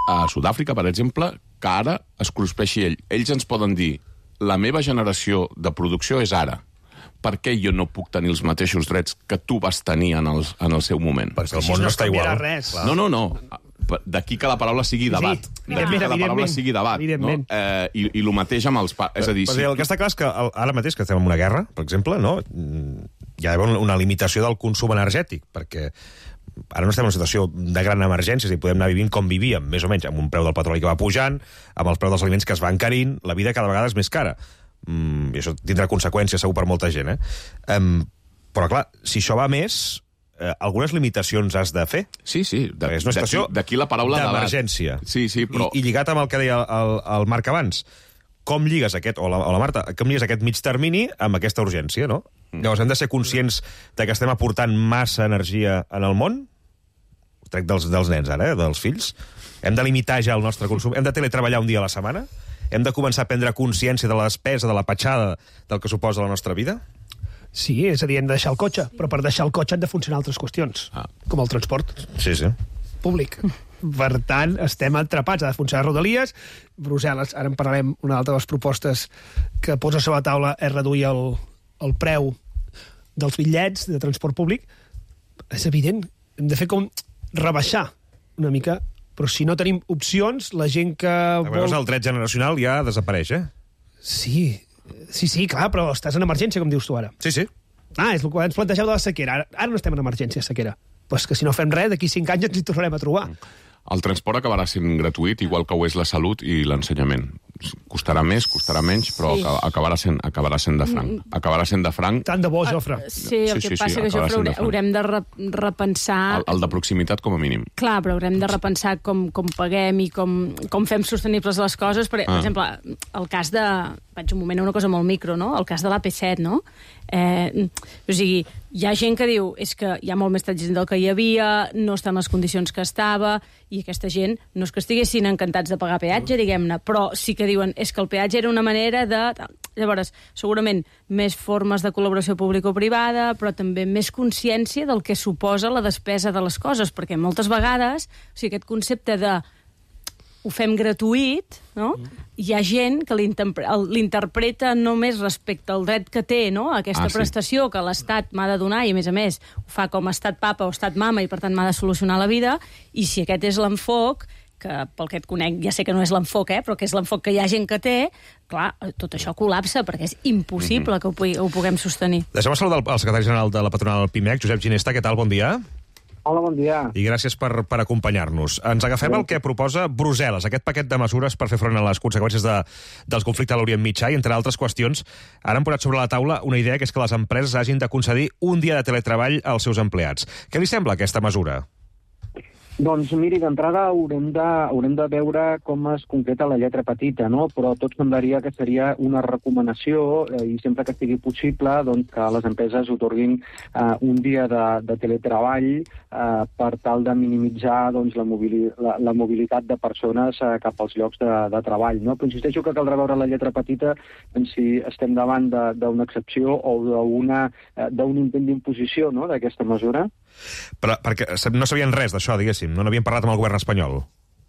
a Sud-àfrica, per exemple, que ara es cruspeixi ell. Ells ens poden dir, la meva generació de producció és ara. Per què jo no puc tenir els mateixos drets que tu vas tenir en el seu moment? Perquè el món no està igual. Res. No. D'aquí que la paraula sigui debat. D'aquí que la paraula sigui debat. No? I el mateix amb els... És a dir, el que està clar és que ara mateix que estem en una guerra, per exemple, no? Hi ha una limitació del consum energètic, perquè ara no estem en una situació de gran emergència, i podem anar vivint com vivíem, més o menys, amb un preu del petroli que va pujant, amb el preu dels aliments que es va encarint, la vida cada vegada és més cara. I això tindrà conseqüències segur per molta gent, però clar, si això va més, algunes limitacions has de fer. Sí. És una situació d'aquí la paraula d'emergència. Sí, però... I lligat amb el que deia el Marc abans, com lligues aquest, o la Marta, com lligues aquest mig termini amb aquesta urgència, no? Llavors hem de ser conscients de que estem aportant massa energia en el món? Trec dels nens ara, dels fills. Hem de limitar ja el nostre consum? Hem de teletreballar un dia a la setmana? Hem de començar a prendre consciència de la despesa, de la petjada del que suposa la nostra vida? Sí, és a dir, hem de deixar el cotxe, però per deixar el cotxe han de funcionar altres qüestions, com el transport públic. Per tant, estem atrapats, ha de funcionar Rodalies. Brussel·les, ara en parlarem, una altra de les propostes que posa sobre la taula és reduir el preu dels bitllets de transport públic. És evident, hem de fer com rebaixar una mica, però si no tenim opcions, la gent que vol... El dret generacional ja desapareix, Sí, clar, però estàs en emergència, com dius tu ara. Sí. És el que ens plantegeu de la sequera. Ara no estem en emergència, sequera. Pues que si no fem res, d'aquí 5 anys ens hi tornarem a trobar. El transport acabarà sent gratuït, igual que ho és la salut i l'ensenyament. Costarà més, costarà menys, però acabarà sent de franc. Acabarà sent de franc. Tant de bo, Jofre. Sí, el que passa que, Jofre, haurem de repensar... El de proximitat, com a mínim. Clar, però haurem de repensar com paguem i com fem sostenibles les coses. Per exemple, el cas de... Vaig un moment a una cosa molt micro, no? El cas de l'AP7, no? O sigui, hi ha gent que diu és que hi ha molt més trànsit del que hi havia, no està en les condicions que estava, i aquesta gent no és que estiguessin encantats de pagar peatge, diguem-ne, però sí que diuen és que el peatge era una manera de... Llavors, segurament, més formes de col·laboració público-privada, però també més consciència del que suposa la despesa de les coses, perquè moltes vegades, o sigui, aquest concepte de ho fem gratuït, no? Hi ha gent que l'interpreta només respecte al dret que té, no? Aquesta prestació que l'Estat m'ha de donar, i a més ho fa com a estat papa o estat mama, i per tant m'ha de solucionar la vida, i si aquest és l'enfoc, que pel que et conec ja sé que no és l'enfoc, però que és l'enfoc que hi ha gent que té, clar, tot això col·lapsa, perquè és impossible que ho puguem sostenir. Deixem saludar el secretari general de la patronal PIMEC, Josep Ginesta. Què tal? Bon dia. Hola, bon dia. I gràcies per acompanyar-nos. Ens agafem el que proposa Brussel·les, aquest paquet de mesures per fer front a les conseqüències dels conflictes a l'Orient Mitjà, i entre altres qüestions, ara han posat sobre la taula una idea, que és que les empreses hagin de concedir un dia de teletreball als seus empleats. Què li sembla aquesta mesura? Doncs miri, d'entrada haurem de veure com es concreta la lletra petita, no? Però tot semblaria que seria una recomanació, i sempre que sigui possible, doncs, que les empreses otorguin un dia de teletreball per tal de minimitzar doncs, la mobilitat de persones cap als llocs de treball, no? Però insisteixo que caldrà veure la lletra petita en si estem davant d'una excepció o d'un intent d'imposició, no?, d'aquesta mesura. Però perquè no sabien res d'això, diguéssim, no n'havien parlat amb el govern espanyol.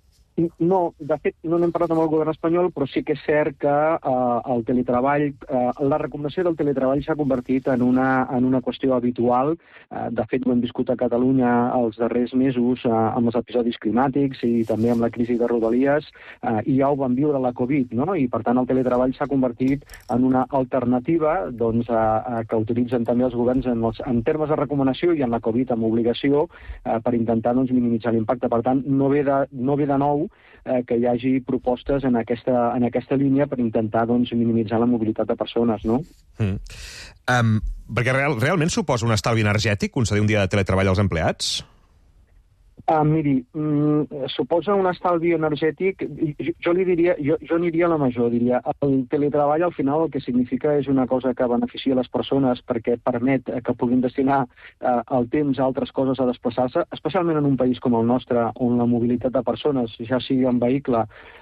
No, de fet, no n'hem parlat amb el govern espanyol, però sí que és cert que el teletreball, la recomanació del teletreball s'ha convertit en una qüestió habitual. De fet, ho hem viscut a Catalunya els darrers mesos amb els episodis climàtics i també amb la crisi de Rodalies, i ja ho vam viure la Covid, no? I, per tant, el teletreball s'ha convertit en una alternativa doncs, que utilitzen també els governs en termes de recomanació i en la Covid amb obligació per intentar doncs, minimitzar l'impacte. Per tant, no ve de nou que hi hagi propostes en aquesta línia per intentar doncs, minimitzar la mobilitat de persones, no? Perquè realment suposa un estalvi energètic concedir un dia de teletreball als empleats? Miri, suposa un estalvi energètic, jo aniria a la major, diria. El teletreball al final el que significa és una cosa que beneficia les persones perquè permet que puguin destinar el temps a altres coses, a desplaçar-se, especialment en un país com el nostre, on la mobilitat de persones, ja sigui en vehicle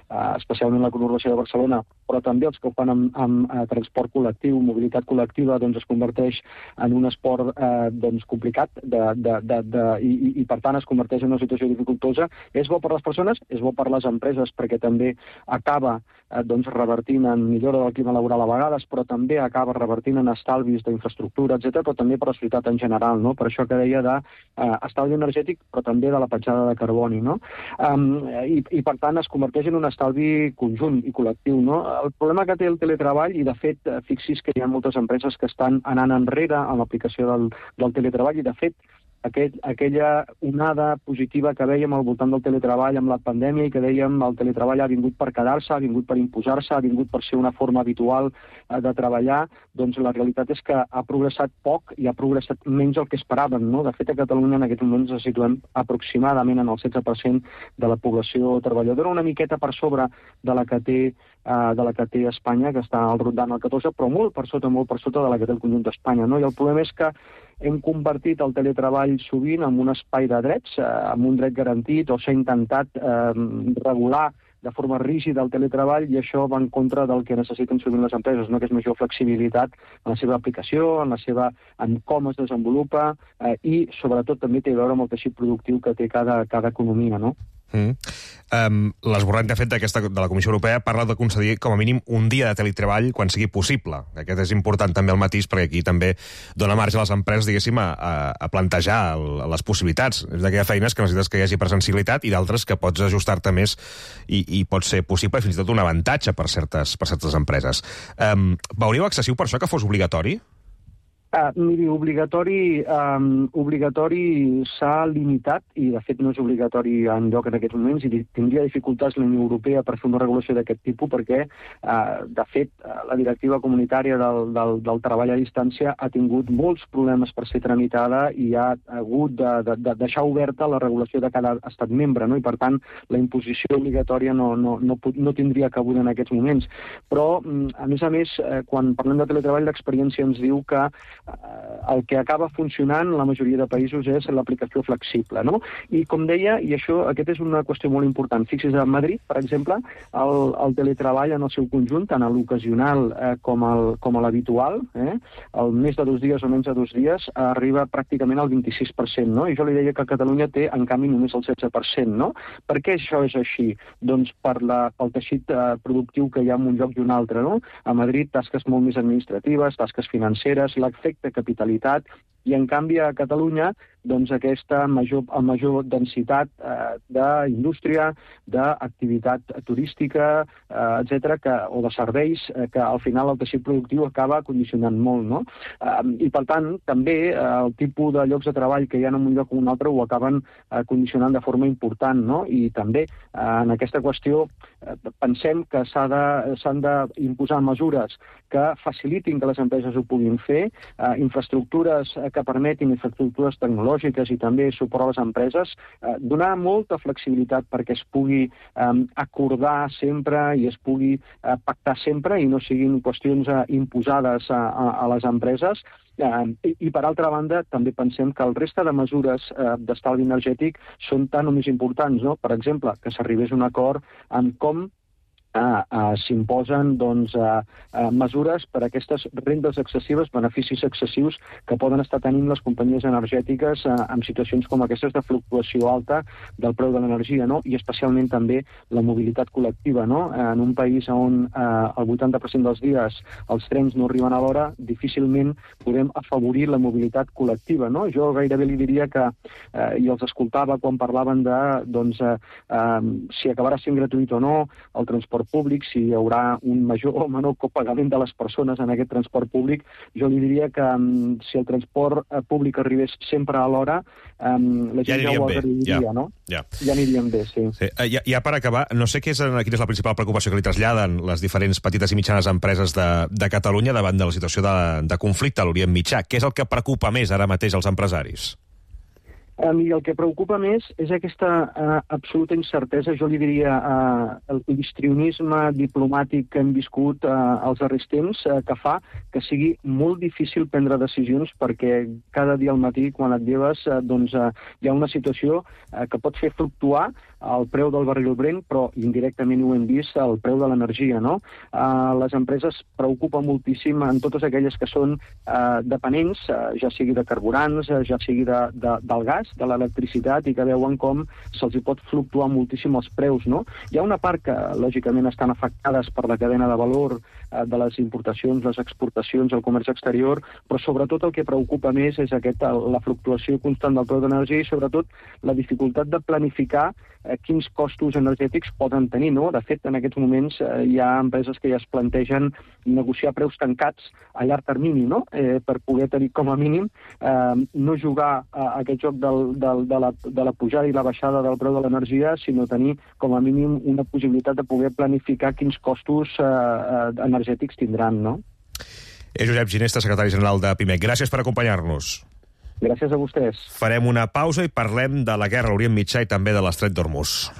especialment la conurbació de Barcelona, però també els que ho fan amb transport col·lectiu, mobilitat col·lectiva, doncs es converteix en un esport complicat i per tant es converteix en una situació dificultosa. És bo per les persones, és bo per les empreses, perquè també acaba revertint en millora del clima laboral a vegades, però també acaba revertint en estalvis d'infraestructura, etc., però també per la societat en general, no? Per això que deia d'estalvi energètic, però també de la petjada de carboni, no? I per tant es converteix en un estalvi conjunt i col·lectiu, no? El problema que té el teletreball, i de fet, fixi's que hi ha moltes empreses que estan anant enrere en l'aplicació del teletreball, i de fet, aquella onada positiva que vèiem al voltant del teletreball amb la pandèmia i que dèiem el teletreball ha vingut per quedar-se, ha vingut per imposar-se, ha vingut per ser una forma habitual de treballar, doncs la realitat és que ha progressat poc i ha progressat menys del que esperàvem, no? De fet, a Catalunya en aquests moments ens situem aproximadament en el 16% de la població treballadora, una miqueta per sobre de la que té Espanya, que està al rondant el 14, però molt per sota de la que té el conjunt d'Espanya, no? I el problema és que hem convertit el teletreball sovint en un espai de drets, amb un dret garantit, o s'ha intentat regular de forma rígida el teletreball, i això va en contra del que necessiten sovint les empreses, no? Que és major flexibilitat en la seva aplicació, en com es desenvolupa, i sobretot també té a veure amb el teixit productiu que té cada economia, no? L'esborrany, de fet, de la Comissió Europea parla de concedir com a mínim un dia de teletreball quan sigui possible. Aquest és important també el matís, perquè aquí també dona marge a les empreses, diguéssim, a plantejar les possibilitats. És d'aquelles feines que necessites que hi hagi presencialitat i d'altres que pots ajustar-te més i pot ser possible, fins i tot un avantatge per certes empreses. Veuríeu excessiu per això que fos obligatori? Miri, obligatori s'ha limitat, i de fet no és obligatori enlloc en aquests moments, i tindria dificultats la Unió Europea per fer una regulació d'aquest tipus, perquè, de fet, la directiva comunitària del treball a distància ha tingut molts problemes per ser tramitada i ha hagut de deixar oberta la regulació de cada estat membre, no? I per tant la imposició obligatòria no tindria cabuda en aquests moments. Però, a més, quan parlem de teletreball, l'experiència ens diu que el que acaba funcionant en la majoria de països és l'aplicació flexible, no? I com deia, i aquest és una qüestió molt important, fixis, a Madrid, per exemple, el teletreball en el seu conjunt, tant a l'ocasional com a l'habitual, el més de 2 dies o menys de 2 dies, arriba pràcticament al 26%, no? I jo li deia que Catalunya té, en canvi, només el 16%, no? Per què això és així? Doncs pel teixit productiu que hi ha en un lloc i un altre, no? A Madrid, tasques molt més administratives, tasques financeres, l'efecte capitalitat, i en canvi a Catalunya doncs aquesta major densitat d'indústria, d'activitat turística, etc., o de serveis, que al final el teixit productiu acaba condicionant molt, no? I per tant, també el tipus de llocs de treball que hi ha en un lloc o un altre ho acaben condicionant de forma important, no? I també en aquesta qüestió pensem que s'han d'imposar mesures que facilitin que les empreses ho puguin fer, infraestructures que permetin, infraestructures tecnològiques i també suport a les empreses, donar molta flexibilitat perquè es pugui acordar sempre i es pugui pactar sempre i no siguin qüestions imposades a les empreses. I, per altra banda, també pensem que el resta de mesures d'estalvi energètic són tan o més importants, no? Per exemple, que s'arribés a un acord en com s'imposen mesures per a aquestes rendes excessives, beneficis excessius que poden estar tenint les companyies energètiques en situacions com aquestes de fluctuació alta del preu de l'energia, no? I especialment també la mobilitat col·lectiva, no? En un país on el 80% dels dies els trens no arriben a l'hora, difícilment podem afavorir la mobilitat col·lectiva, no? Jo gairebé li diria que, i els escoltava quan parlaven de si acabarà sent gratuït o no el transport públic, si hi haurà un major o menor copagament de les persones en aquest transport públic, jo li diria que si el transport públic arribés sempre a l'hora, la gent ja ho agrairia, no? Ja aniríem bé, sí. Ja per acabar, no sé quina és la principal preocupació que li traslladen les diferents petites i mitjanes empreses de Catalunya davant de la situació de conflicte a l'Orient Mitjà. Què és el que preocupa més ara mateix als empresaris? I el que preocupa més és aquesta absoluta incertesa, jo li diria el histrionisme diplomàtic que hem viscut als darrers temps, que fa que sigui molt difícil prendre decisions perquè cada dia al matí, quan et lleves, hi ha una situació que pot fer fluctuar el preu del barril Brent, però indirectament ho hem vist, el preu de l'energia, no? Les empreses preocupen moltíssim en totes aquelles que són dependents, ja sigui de carburants, ja sigui del gas, de l'electricitat, i que veuen com se'ls hi pot fluctuar moltíssim els preus, no? Hi ha una part que, lògicament, estan afectades per la cadena de valor de les importacions, les exportacions, el comerç exterior, però sobretot el que preocupa més és la fluctuació constant del preu d'energia i sobretot la dificultat de planificar quins costos energètics poden tenir, no? De fet, en aquests moments hi ha empreses que ja es plantegen negociar preus tancats a llarg termini, no? Per poder tenir com a mínim no jugar a aquest joc de la pujada i la baixada del preu de l'energia, sinó tenir com a mínim una possibilitat de poder planificar quins costos energètics tindran, no? Josep Ginesta, secretari general de Pimec. Gràcies per acompanyar-nos. Gràcies a vostès. Farem una pausa i parlem de la guerra a l'Orient Mitjà i també de l'Estret d'Hormuz.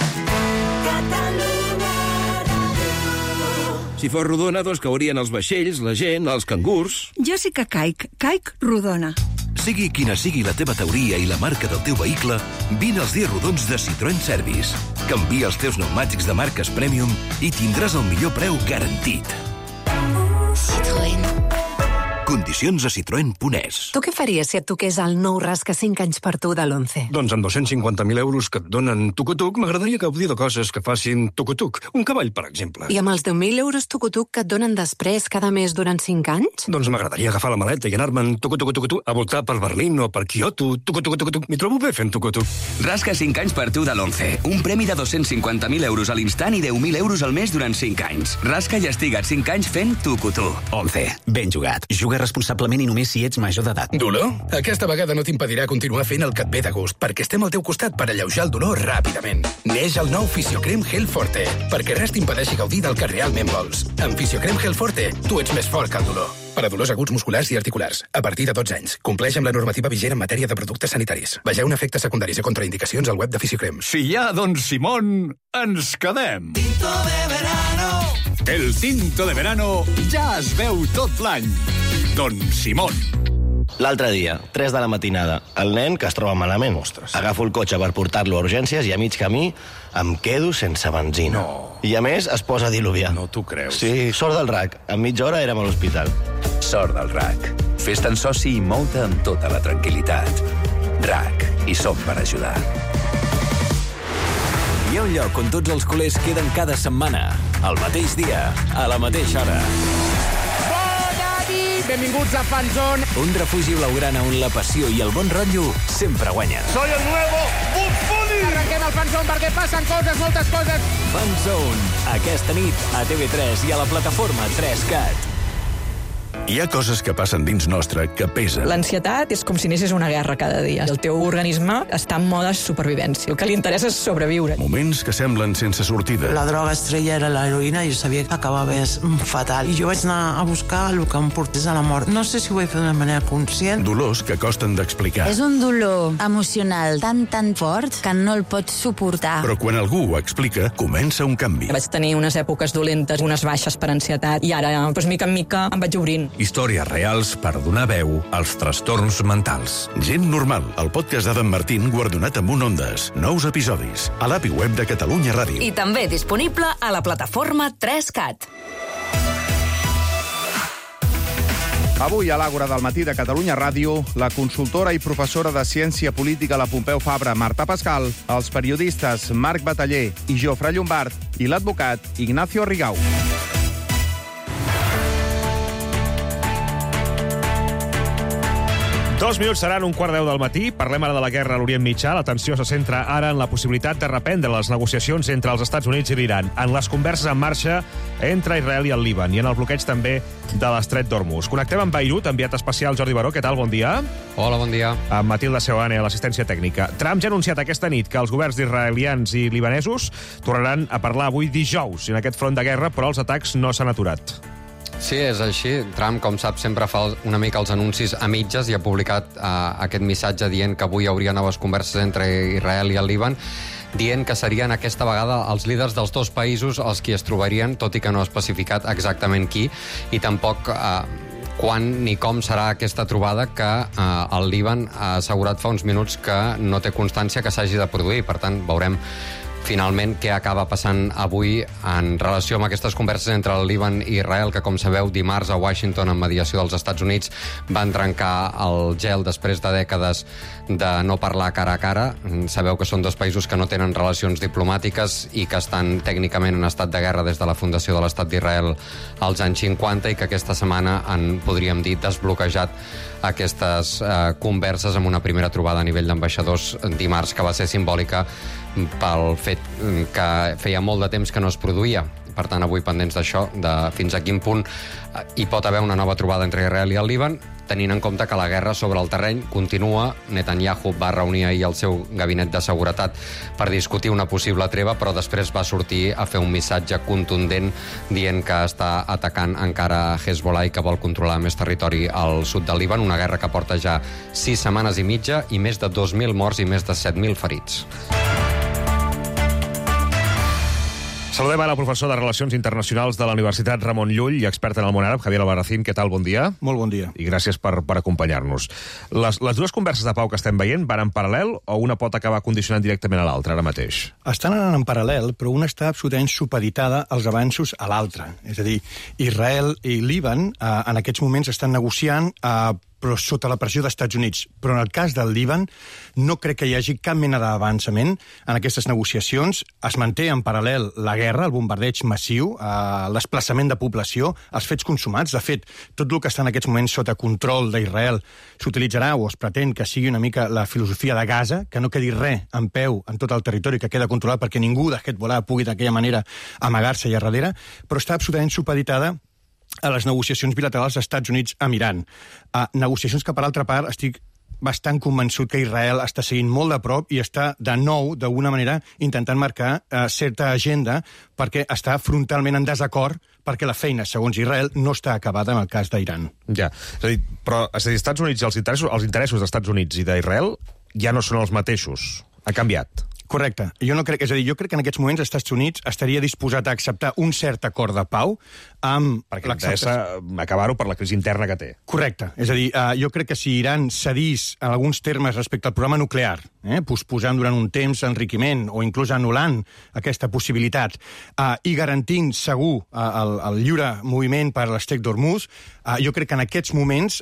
Si fos rodona, doncs caurien els vaixells, la gent, els cangurs... Jo sí que caic rodona. Sigui quina sigui la teva teoria i la marca del teu vehicle, vine als dies rodons de Citroën Service. Canvia els teus pneumàtics de marques Premium i tindràs el millor preu garantit. Citroën. Condicions a citroen.es. Tu què faries si et toqués el nou rasca 5 anys per tu de l'11? Doncs amb 250.000 euros que et donen tucutuc, m'agradaria gaudir de coses que facin tucutuc. Un cavall, per exemple. I amb els 10.000 euros tucutuc que et donen després cada mes durant 5 anys? Doncs m'agradaria agafar la maleta i anar-me'n tucutuc a voltar per Berlín o per Kyoto. Tucutuc. M'hi trobo bé fent tucutuc. Rasca 5 anys per tu de l'11. Un premi de 250.000 euros a l'instant i 10.000 euros al mes durant 5 anys. Rasca i estiga't 5 anys fent tucutuc. 11. Ben jugat. Juga responsablement i només si ets major d'edat. Dolor? Aquesta vegada no t'impedirà continuar fent el que et ve de gust, perquè estem al teu costat per alleujar el dolor ràpidament. Neix el nou Fisiocrem Gel Forte, perquè res t'impedeixi gaudir del que realment vols. Amb Fisiocrem Gel Forte, tu ets més fort que el dolor. Per a dolors aguts musculars i articulars, a partir de 12 anys. Compleix amb la normativa vigent en matèria de productes sanitaris. Vegeu efectes secundaris i contraindicacions al web de Fisiocrem. Si hi ha Don Simón, ens quedem. Tinto de verano. El tinto de verano ja es veu tot l'any. Don Simón. L'altre dia, 3 de la matinada, el nen que es troba malament. Ostres. Agafo el cotxe per portar-lo a urgències i a mig camí em quedo sense benzina. No. I a més es posa a diluviar. No t'ho creus. Sí, sort del RAC. En mitja hora érem a l'hospital. Sort del RAC. Fes-te'n soci i mou-te amb tota la tranquil·litat. RAC. Hi som per ajudar. Hi ha un lloc on tots els culers queden cada setmana, al mateix dia, a la mateixa hora. Benvinguts a Fanzone. Un refugi blaugrana on la passió i el bon rotllo sempre guanyen. Soy el nuevo Bugs Bunny. Arrenquem el Fanzone perquè passen coses, moltes coses. Fanzone, aquesta nit a TV3 i a la plataforma 3CAT. Hi ha coses que passen dins nostre que pesen. L'ansietat és com si anessis a una guerra cada dia. El teu organisme està en mode supervivència. El que li interessa és sobreviure. Moments que semblen sense sortida. La droga estrella era l'heroïna i jo sabia que acabava fatal. I jo vaig anar a buscar el que em portés a la mort. No sé si ho vaig fer d'una manera conscient. Dolors que costen d'explicar. És un dolor emocional tan fort que no el pots suportar. Però quan algú ho explica, comença un canvi. Vaig tenir unes èpoques dolentes, unes baixes per ansietat, i ara, mica en mica, em vaig obrint. Històries reals per donar veu als trastorns mentals. Gent normal, el podcast d'Adam Martín guardonat amb un Ondes. Nous episodis, a l'app i web de Catalunya Ràdio. I també disponible a la plataforma 3CAT. Avui a l'Àgora del matí de Catalunya Ràdio, la consultora i professora de Ciència Política a la Pompeu Fabra, Marta Pascal, els periodistes Marc Bataller i Jofre Llombart i l'advocat Ignacio Rigau. Dos minuts seran 1:15 del matí. Parlem ara de la guerra a l'Orient Mitjà. L'atenció se centra ara en la possibilitat de reprendre les negociacions entre els Estats Units i l'Iran, en les converses en marxa entre Israel i el Líban i en el bloqueig també de l'Estret d'Hormuz. Connectem amb Beirut, enviat especial Jordi Baró. Què tal? Bon dia. Hola, bon dia. Amb Matilda Seoane a l'assistència tècnica. Trump ja ha anunciat aquesta nit que els governs israelians i libanesos tornaran a parlar avui dijous en aquest front de guerra, però els atacs no s'han aturat. Sí, és així. Trump, com sap, sempre fa una mica els anuncis a mitges i ha publicat aquest missatge dient que avui hi hauria noves converses entre Israel i el Líban, dient que serien aquesta vegada els líders dels dos països els qui es trobarien, tot i que no ha especificat exactament qui, i tampoc quan ni com serà aquesta trobada, que el Líban ha assegurat fa uns minuts que no té constància que s'hagi de produir. Per tant, veurem finalment què acaba passant avui en relació amb aquestes converses entre el Líban i Israel, que, com sabeu, dimarts a Washington, en mediació dels Estats Units, van trencar el gel després de dècades de no parlar cara a cara. Sabeu que són dos països que no tenen relacions diplomàtiques i que estan tècnicament en estat de guerra des de la fundació de l'Estat d'Israel als anys 50 i que aquesta setmana han, podríem dir, desbloquejat aquestes converses amb una primera trobada a nivell d'ambaixadors dimarts, que va ser simbòlica pel fet que feia molt de temps que no es produïa. Per tant, avui pendents d'això, de fins a quin punt hi pot haver una nova trobada entre Israel i el Líban, tenint en compte que la guerra sobre el terreny continua. Netanyahu va reunir ahir el seu gabinet de seguretat per discutir una possible treva, però després va sortir a fer un missatge contundent dient que està atacant encara Hezbollah i que vol controlar més territori al sud del Líban, una guerra que porta ja 6 setmanes i mitja i més de 2.000 morts i més de 7.000 ferits. Saludem ara el professor de Relacions Internacionals de la Universitat Ramon Llull i expert en el món àrab, Javier Albarracín. Què tal? Bon dia. Molt bon dia. I gràcies per acompanyar-nos. Les dues converses de pau que estem veient van en paral·lel o una pot acabar condicionant directament a l'altra ara mateix? Estan anant en paral·lel, però una està absolutament supeditada als avanços a l'altra. És a dir, Israel i Líban en aquests moments estan negociant però sota la pressió dels Estats Units. Però en el cas del Líban no crec que hi hagi cap mena d'avançament en aquestes negociacions. Es manté en paral·lel la guerra, el bombardeig massiu, el desplaçament de població, els fets consumats. De fet, tot el que està en aquests moments sota control d'Israel s'utilitzarà o es pretén que sigui una mica la filosofia de Gaza, que no quedi res en peu en tot el territori que queda controlat perquè ningú de Hezbollah pugui d'aquella manera amagar-se allà darrere, però està absolutament supeditada a les negociacions bilaterals dels Estats Units amb Iran. Negociacions que, per altra part, estic bastant convençut que Israel està seguint molt de prop i està, de nou, d'alguna manera, intentant marcar certa agenda perquè està frontalment en desacord perquè la feina, segons Israel, no està acabada en el cas d'Iran. Ja, és a dir, Estats Units, els interessos dels Estats Units i d'Israel ja no són els mateixos. Ha canviat. Correcte. Jo crec que en aquests moments els Estats Units estaria disposat a acceptar un cert acord de pau amb... Perquè l'interessa acabar-ho per la crisi interna que té. Correcte. És a dir, jo crec que si Iran cedís en alguns termes respecte al programa nuclear, posposant durant un temps l'enriquiment o inclús anul·lant aquesta possibilitat i garantint segur el lliure moviment per l'estret d'Hormuz, jo crec que en aquests moments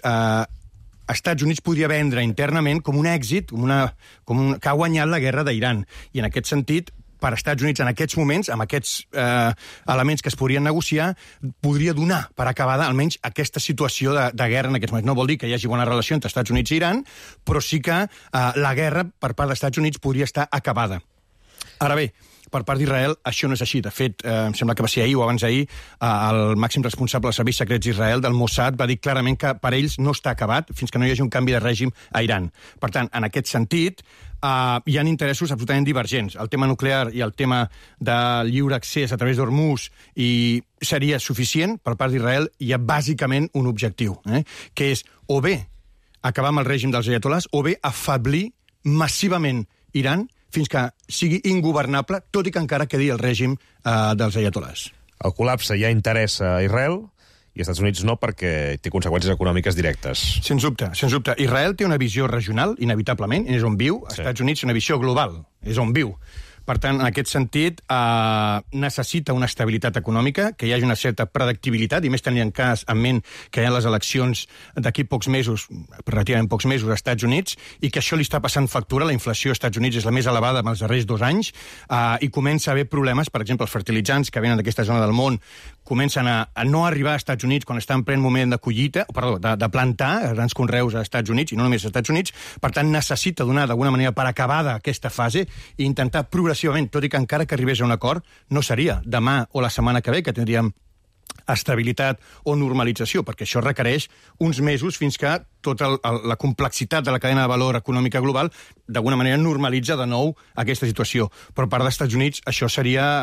Estats Units podria vendre internament com un èxit, que ha guanyat la guerra d'Iran. I en aquest sentit, per Estats Units en aquests moments, amb aquests elements que es podrien negociar, podria donar per acabada almenys aquesta situació de guerra en aquests moments. No vol dir que hi hagi bona relació entre Estats Units i Iran, però sí que la guerra per part dels Estats Units podria estar acabada. Ara bé, per part d'Israel, això no és així. De fet, em sembla que va ser ahir o abans d'ahir, el màxim responsable dels serveis secrets d'Israel, del Mossad, va dir clarament que per ells no està acabat fins que no hi hagi un canvi de règim a Iran. Per tant, en aquest sentit, hi ha interessos absolutament divergents. El tema nuclear i el tema del lliure accés a través d'Hormuz seria suficient. Per part d'Israel hi ha bàsicament un objectiu, que és o bé acabar amb el règim dels ayatollahs o bé afablir massivament Iran fins que sigui ingovernable, tot i que encara quedi el règim dels ayatollahs. El col·lapse ja interessa a Israel i als Estats Units no, perquè té conseqüències econòmiques directes. Sens dubte, sens dubte. Israel té una visió regional, inevitablement, és on viu. Els Estats Units una visió global, és on viu. Per tant, en aquest sentit, necessita una estabilitat econòmica, que hi hagi una certa predictibilitat, i més tenint en ment que hi ha les eleccions d'aquí pocs mesos, relativament pocs mesos, als Estats Units, i que això li està passant factura. La inflació als Estats Units és la més elevada en els darrers 2 anys, i comença a haver problemes, per exemple, els fertilitzants que venen d'aquesta zona del món comencen a no arribar als Estats Units quan està en plen moment de collita, de plantar grans conreus als Estats Units, i no només als Estats Units. Per tant, necessita donar d'alguna manera per acabada aquesta fase i intentar progressivament, tot i que encara que arribés a un acord, no seria demà o la setmana que ve que tindríem estabilitat o normalització, perquè això requereix uns mesos fins que tota la complexitat de la cadena de valor econòmica global d'alguna manera normalitza de nou aquesta situació. Per part dels Estats Units això seria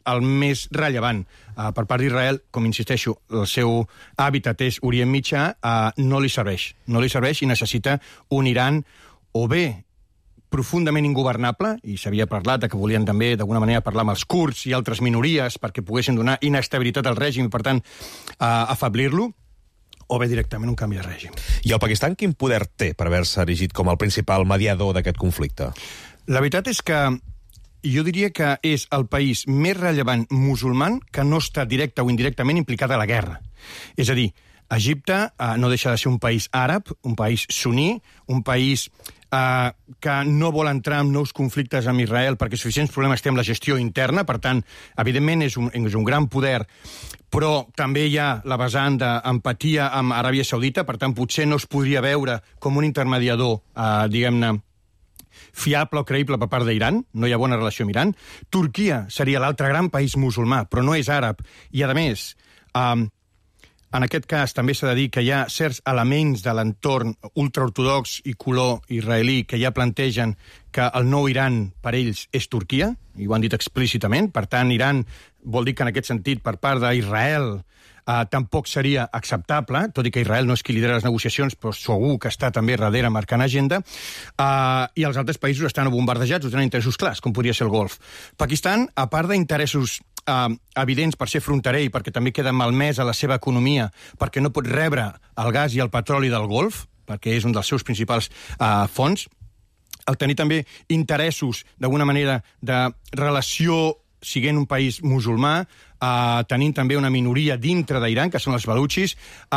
el més rellevant per part d'Israel, com insisteixo, el seu hàbitat és Orient Mitjà, no li serveix. No li serveix i necessita un Iran o bé profundament ingovernable, i s'havia parlat que volien també d'alguna manera parlar amb els kurds i altres minories perquè poguessin donar inestabilitat al règim i, per tant, afablir-lo, o bé directament un canvi de règim. I el Pakistan quin poder té per haver-se erigit com el principal mediador d'aquest conflicte? La veritat és que jo diria que és el país més rellevant musulman que no està directe o indirectament implicat a la guerra. És a dir, Egipte no deixa de ser un país àrab, un país suní, un país que no vol entrar en nous conflictes amb Israel perquè suficients problemes té amb la gestió interna, per tant, evidentment és un gran poder, però també hi ha la vessant d'empatia amb Aràbia Saudita, per tant, potser no es podria veure com un intermediador, diguem-ne, fiable o creïble per part d'Iran, no hi ha bona relació amb Iran. Turquia seria l'altre gran país musulmà, però no és àrab, i a més, en aquest cas també s'ha de dir que hi ha certs elements de l'entorn ultraortodox i color israelí que ja plantegen que el nou Iran per ells és Turquia, i ho han dit explícitament, per tant, Iran vol dir que en aquest sentit per part d'Israel tampoc seria acceptable, tot i que Israel no és qui lidera les negociacions, però segur que està també darrere marcant agenda, i els altres països estan bombardejats o tenen interessos clars, com podria ser el Golf. Pakistan, a part d'interessos evidents per ser fronterer i perquè també queda malmesa la seva economia, perquè no pot rebre el gas i el petroli del Golf, perquè és un dels seus principals fonts, el tenir també interessos, d'alguna manera, de relació siguent un país musulmà, tenint també una minoria dintre d'Iran, que són els balutxis,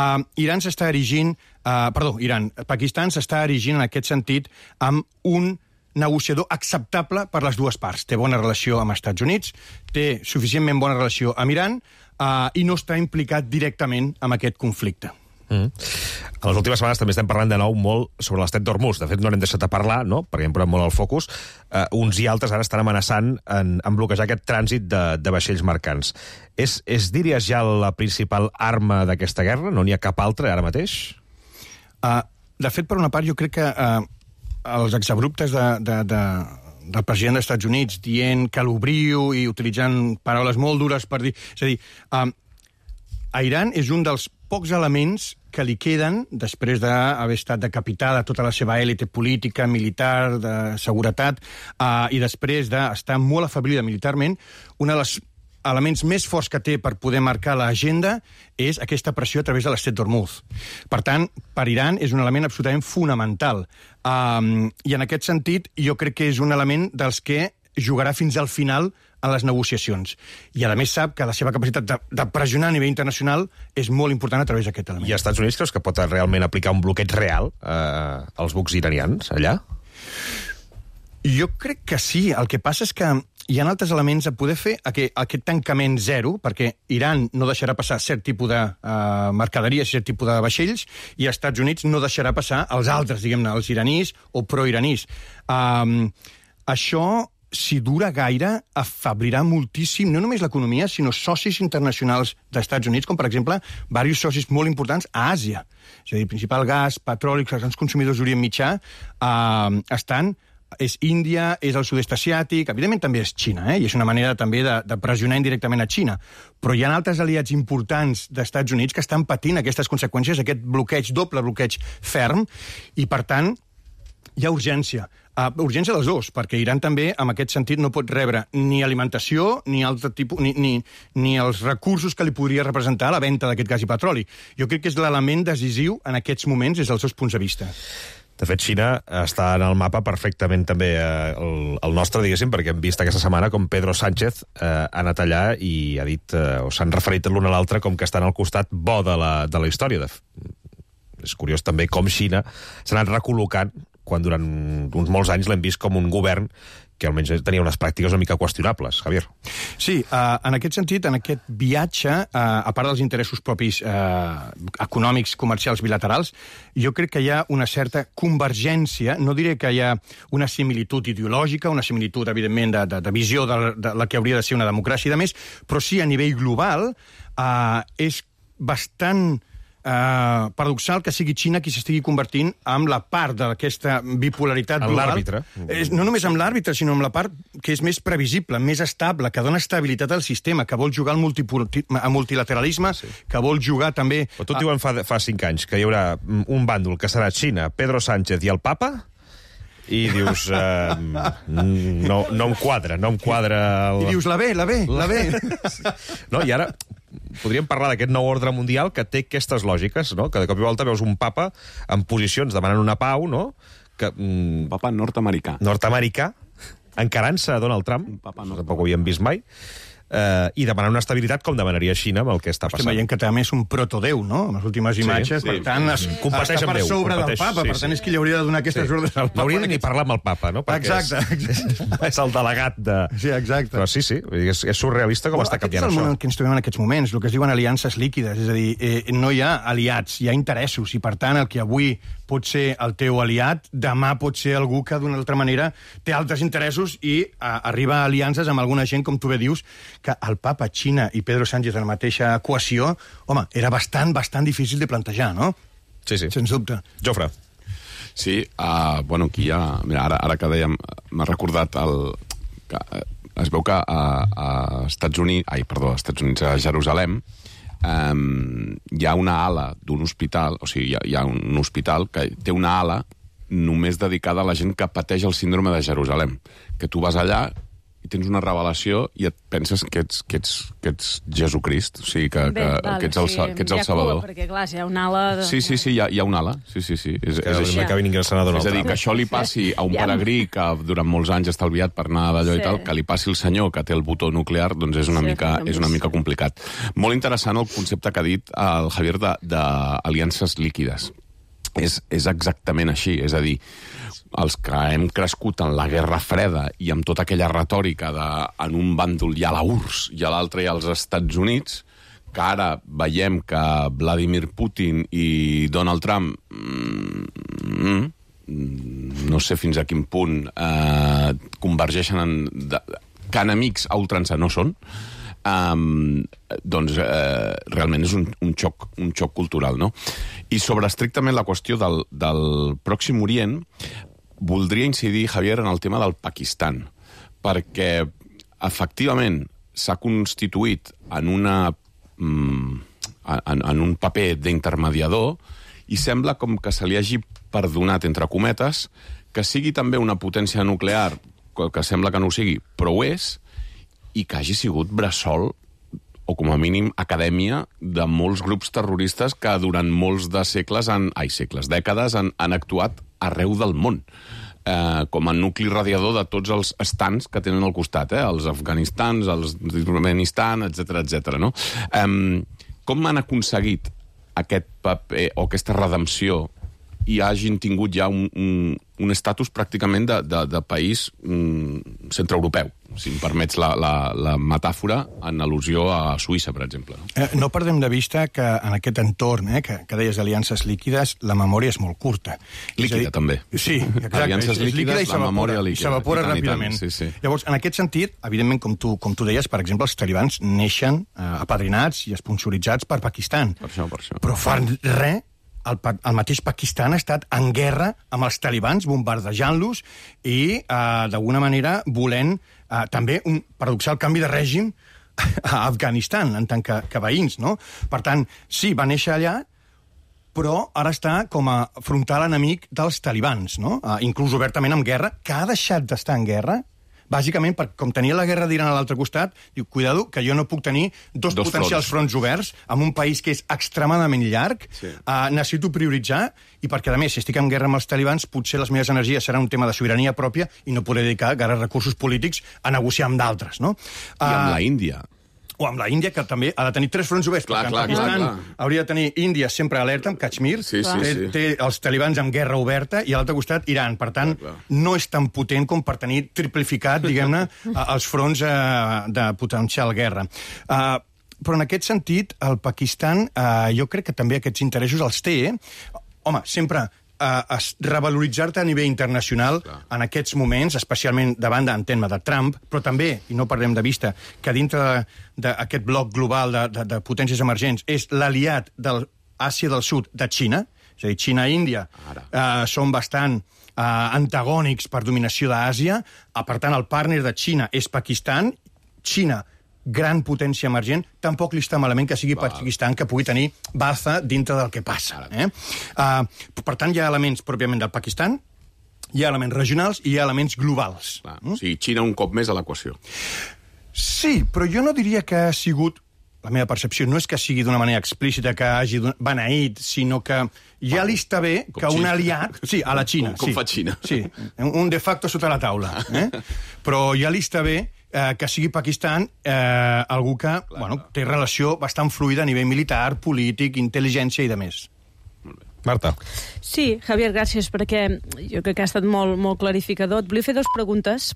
Pakistan s'està erigint en aquest sentit amb un negociador acceptable per les dues parts. Té bona relació amb els Estats Units, té suficientment bona relació amb Iran i no està implicat directament en aquest conflicte. En les últimes setmanes també estem parlant de nou molt sobre l'estret d'Hormuz. De fet, no n'hem deixat de parlar, no?, perquè hem posat molt al focus. Uns i altres ara estan amenaçant en bloquejar aquest trànsit de vaixells mercants. És, diries, ja la principal arma d'aquesta guerra? No n'hi ha cap altra ara mateix? De fet, per una part, jo crec que els exabruptes del president dels Estats Units dient que l'obriu i utilitzant paraules molt dures per dir... És a dir, a Iran és un dels pocs elements que li queden, després d'haver estat decapitada tota la seva èlite política, militar, de seguretat, i després d'estar molt afablida militarment, un dels elements més forts que té per poder marcar l'agenda és aquesta pressió a través de l'estret d'Hormuz. Per tant, per Iran és un element absolutament fonamental. I en aquest sentit, jo crec que és un element dels que jugarà fins al final en les negociacions. I, a més, sap que la seva capacitat de pressionar a nivell internacional és molt important a través d'aquest element. I als Estats Units creus que pot realment aplicar un bloqueig real als bucs iranians allà? Jo crec que sí. El que passa és que hi ha altres elements a poder fer aquest tancament zero, perquè Iran no deixarà passar cert tipus de mercaderies, cert tipus de vaixells, i els Estats Units no deixarà passar els altres, diguem-ne, els iranís o proiranís. Això, si dura gaire, afabrirà moltíssim, no només l'economia, sinó socis internacionals dels Estats Units, com, per exemple, diversos socis molt importants a Àsia. És a dir, principal gas, petroli, els grans consumidors d'Orient Mitjà és Índia, és el sud-est asiàtic, evidentment també és Xina, i és una manera també de pressionar indirectament a Xina. Però hi ha altres aliats importants dels Estats Units que estan patint aquestes conseqüències, aquest bloqueig, doble bloqueig ferm, i per tant hi ha urgència. Urgència dels dos, perquè Iran també, en aquest sentit, no pot rebre ni alimentació, ni altre tipus, ni els recursos que li podria representar la venda d'aquest gas i petroli. Jo crec que és l'element decisiu en aquests moments des dels seus punts de vista. De fet, Xina està en el mapa perfectament també el nostre, diguéssim, perquè hem vist aquesta setmana com Pedro Sánchez ha anat allà i ha dit, o s'han referit l'un a l'altre com que estan al costat bo de la història. És curiós també com Xina s'ha anat recol·locant quan durant uns molts anys l'hem vist com un govern que almenys tenia unes pràctiques una mica qüestionables, Javier. Sí, en aquest sentit, en aquest viatge, a part dels interessos propis econòmics, comercials, bilaterals, jo crec que hi ha una certa convergència, no diré que hi ha una similitud ideològica, una similitud, evidentment, de visió de la que hauria de ser una democràcia i de més, però sí, a nivell global, és bastant paradoxal que sigui Xina qui s'estigui convertint amb la part d'aquesta bipolaritat global. En l'àrbitre. No només amb l'àrbitre, sinó amb la part que és més previsible, més estable, que dona estabilitat al sistema, que vol jugar al multilateralisme, que vol jugar també... Però tu et diuen fa 5 anys que hi haurà un bàndol que serà Xina, Pedro Sánchez i el papa, i dius, no em quadra, I dius, la B. No, i ara podríem parlar d'aquest nou ordre mundial que té aquestes lògiques, no? Que de cop i volta veus un papa en posicions demanant una pau, no? Un papa nord-americà. Nord-americà, encarant-se a Donald Trump, tampoc ho havíem vist mai, i demanar una estabilitat com demanaria Xina amb el que està passant. Estem veient que també és un protodeu, no?, amb les últimes imatges, per tant, competeix està per sobre del papa, per tant, és qui li hauria de donar aquestes ordres al papa. No hauria ni parlar amb el papa, no?, perquè és el delegat de... Sí, exacte. Però sí, és surrealista com està canviant això. Aquest és el moment que ens trobem en aquests moments, el que es diuen aliances líquides, és a dir, no hi ha aliats, hi ha interessos, i per tant, el que avui pot ser el teu aliat, demà pot ser algú que d'una altra manera té altres interessos i arriba a aliances amb alguna gent, com tu bé dius, que el papa, Xina i Pedro Sánchez en la mateixa equació, home, era bastant difícil de plantejar, no? Sí. Sens dubte. Jofre. Sí, bueno, aquí ja... Mira, ara que dèiem, m'ha recordat que es veu que a Estats Units, a Jerusalem, hi ha una ala d'un hospital, o sigui, hi ha un hospital que té una ala només dedicada a la gent que pateix el síndrome de Jerusalem. Que tu vas allà i tens una revelació i et penses que ets Jesucrist, o sigui, que ets el Salvador. Perquè, clar, si hi ha una ala... Sí, hi ha una ala. Sí. És així. És a dir, que això li passi a un peregrí que durant molts anys ha estalviat per anar d'allò i tal, que li passi el senyor que té el botó nuclear, doncs és una mica complicat. Molt interessant el concepte que ha dit el Javier d'aliances líquides. És exactament així, és a dir, els que hem crescut en la Guerra Freda i amb tota aquella retòrica en un bàndol hi ha la URSS i a l'altre hi ha els Estats Units, que ara veiem que Vladimir Putin i Donald Trump no sé fins a quin punt convergeixen que enemics a ultrança no són, doncs realment és un xoc cultural, no? I sobre estrictament la qüestió del Pròxim Orient, voldria incidir, Javier, en el tema del Pakistan, perquè efectivament s'ha constituït en un paper d'intermediador i sembla com que se li hagi perdonat, entre cometes, que sigui també una potència nuclear, que sembla que no ho sigui, però ho és, i que hagi sigut bressol o com a mínim acadèmia de molts grups terroristes que durant molts de dècades han actuat arreu del món, com a nucli radiador de tots els estants que tenen al costat, els Afganistans, els Turkmenistan, etc. No? Com han aconseguit aquest paper o aquesta redempció i hagin tingut ja un estatus pràcticament de país centreeuropeu, si em permets la metàfora, en al·lusió a Suïssa, per exemple. No perdem de vista que en aquest entorn, que deies aliances líquides, la memòria és molt curta. Líquida, també. Sí, exacte. Aliances líquides, la memòria líquida. I s'evapora ràpidament. Sí. Llavors, en aquest sentit, evidentment, com tu deies, per exemple, els talibans neixen apadrinats i esponsoritzats per Pakistan. Per això. Però fan res. El mateix Pakistan ha estat en guerra amb els talibans, bombardejant-los i, d'alguna manera, volent també un paradoxal canvi de règim a Afganistan, en tant que veïns, no? Per tant, sí, va néixer allà, però ara està com a frontal enemic dels talibans, no? Inclús obertament en guerra, que ha deixat d'estar en guerra, bàsicament, perquè com tenia la guerra d'Iran a l'altre costat, diu, cuidado, que jo no puc tenir dos potencials fronts oberts en un país que és extremadament llarg, necessito prioritzar, i perquè, a més, si estic en guerra amb els talibans, potser les meves energies seran un tema de sobirania pròpia i no podré dedicar gaire recursos polítics a negociar amb d'altres, no? I amb la Índia. O amb la Índia, que també ha de tenir 3 fronts oberts. Clar. Hauria de tenir Índia sempre alerta, amb Kashmir, té els talibans amb guerra oberta, i a l'altre costat Iran. Per tant, no és tan potent com per tenir triplificat, diguem-ne, els fronts de potencial guerra. Però en aquest sentit, el Pakistan, jo crec que també aquests interessos els té. Home, sempre revaloritzar-te a nivell internacional en aquests moments, especialment davant del tema de Trump, però també, i no perdem de vista, que dintre d'aquest bloc global de potències emergents és l'aliat del Àsia del Sud de Xina, és a dir, Xina i Índia són bastant antagònics per dominació d'Àsia. Per tant, el partner de Xina és Pakistan. Xina, gran potència emergent, tampoc li està malament que sigui Pakistan, que pugui tenir baza dintre del que passa. Per tant, hi ha elements pròpiament del Pakistan, hi ha elements regionals i hi ha elements globals. O sigui, Xina un cop més a l'equació. Sí, però jo no diria que ha sigut... La meva percepció no és que sigui d'una manera explícita que hagi beneït, sinó que ja li està bé que un aliat... Sí, a la Xina. Com fa Xina. Sí, un de facto sota la taula. Però ja li està bé que sigui Pakistan algú que té relació bastant fluida a nivell militar, polític, intel·ligència i de més. Marta. Sí, Javier, gràcies, perquè jo crec que ha estat molt clarificador. Et volia fer 2 preguntes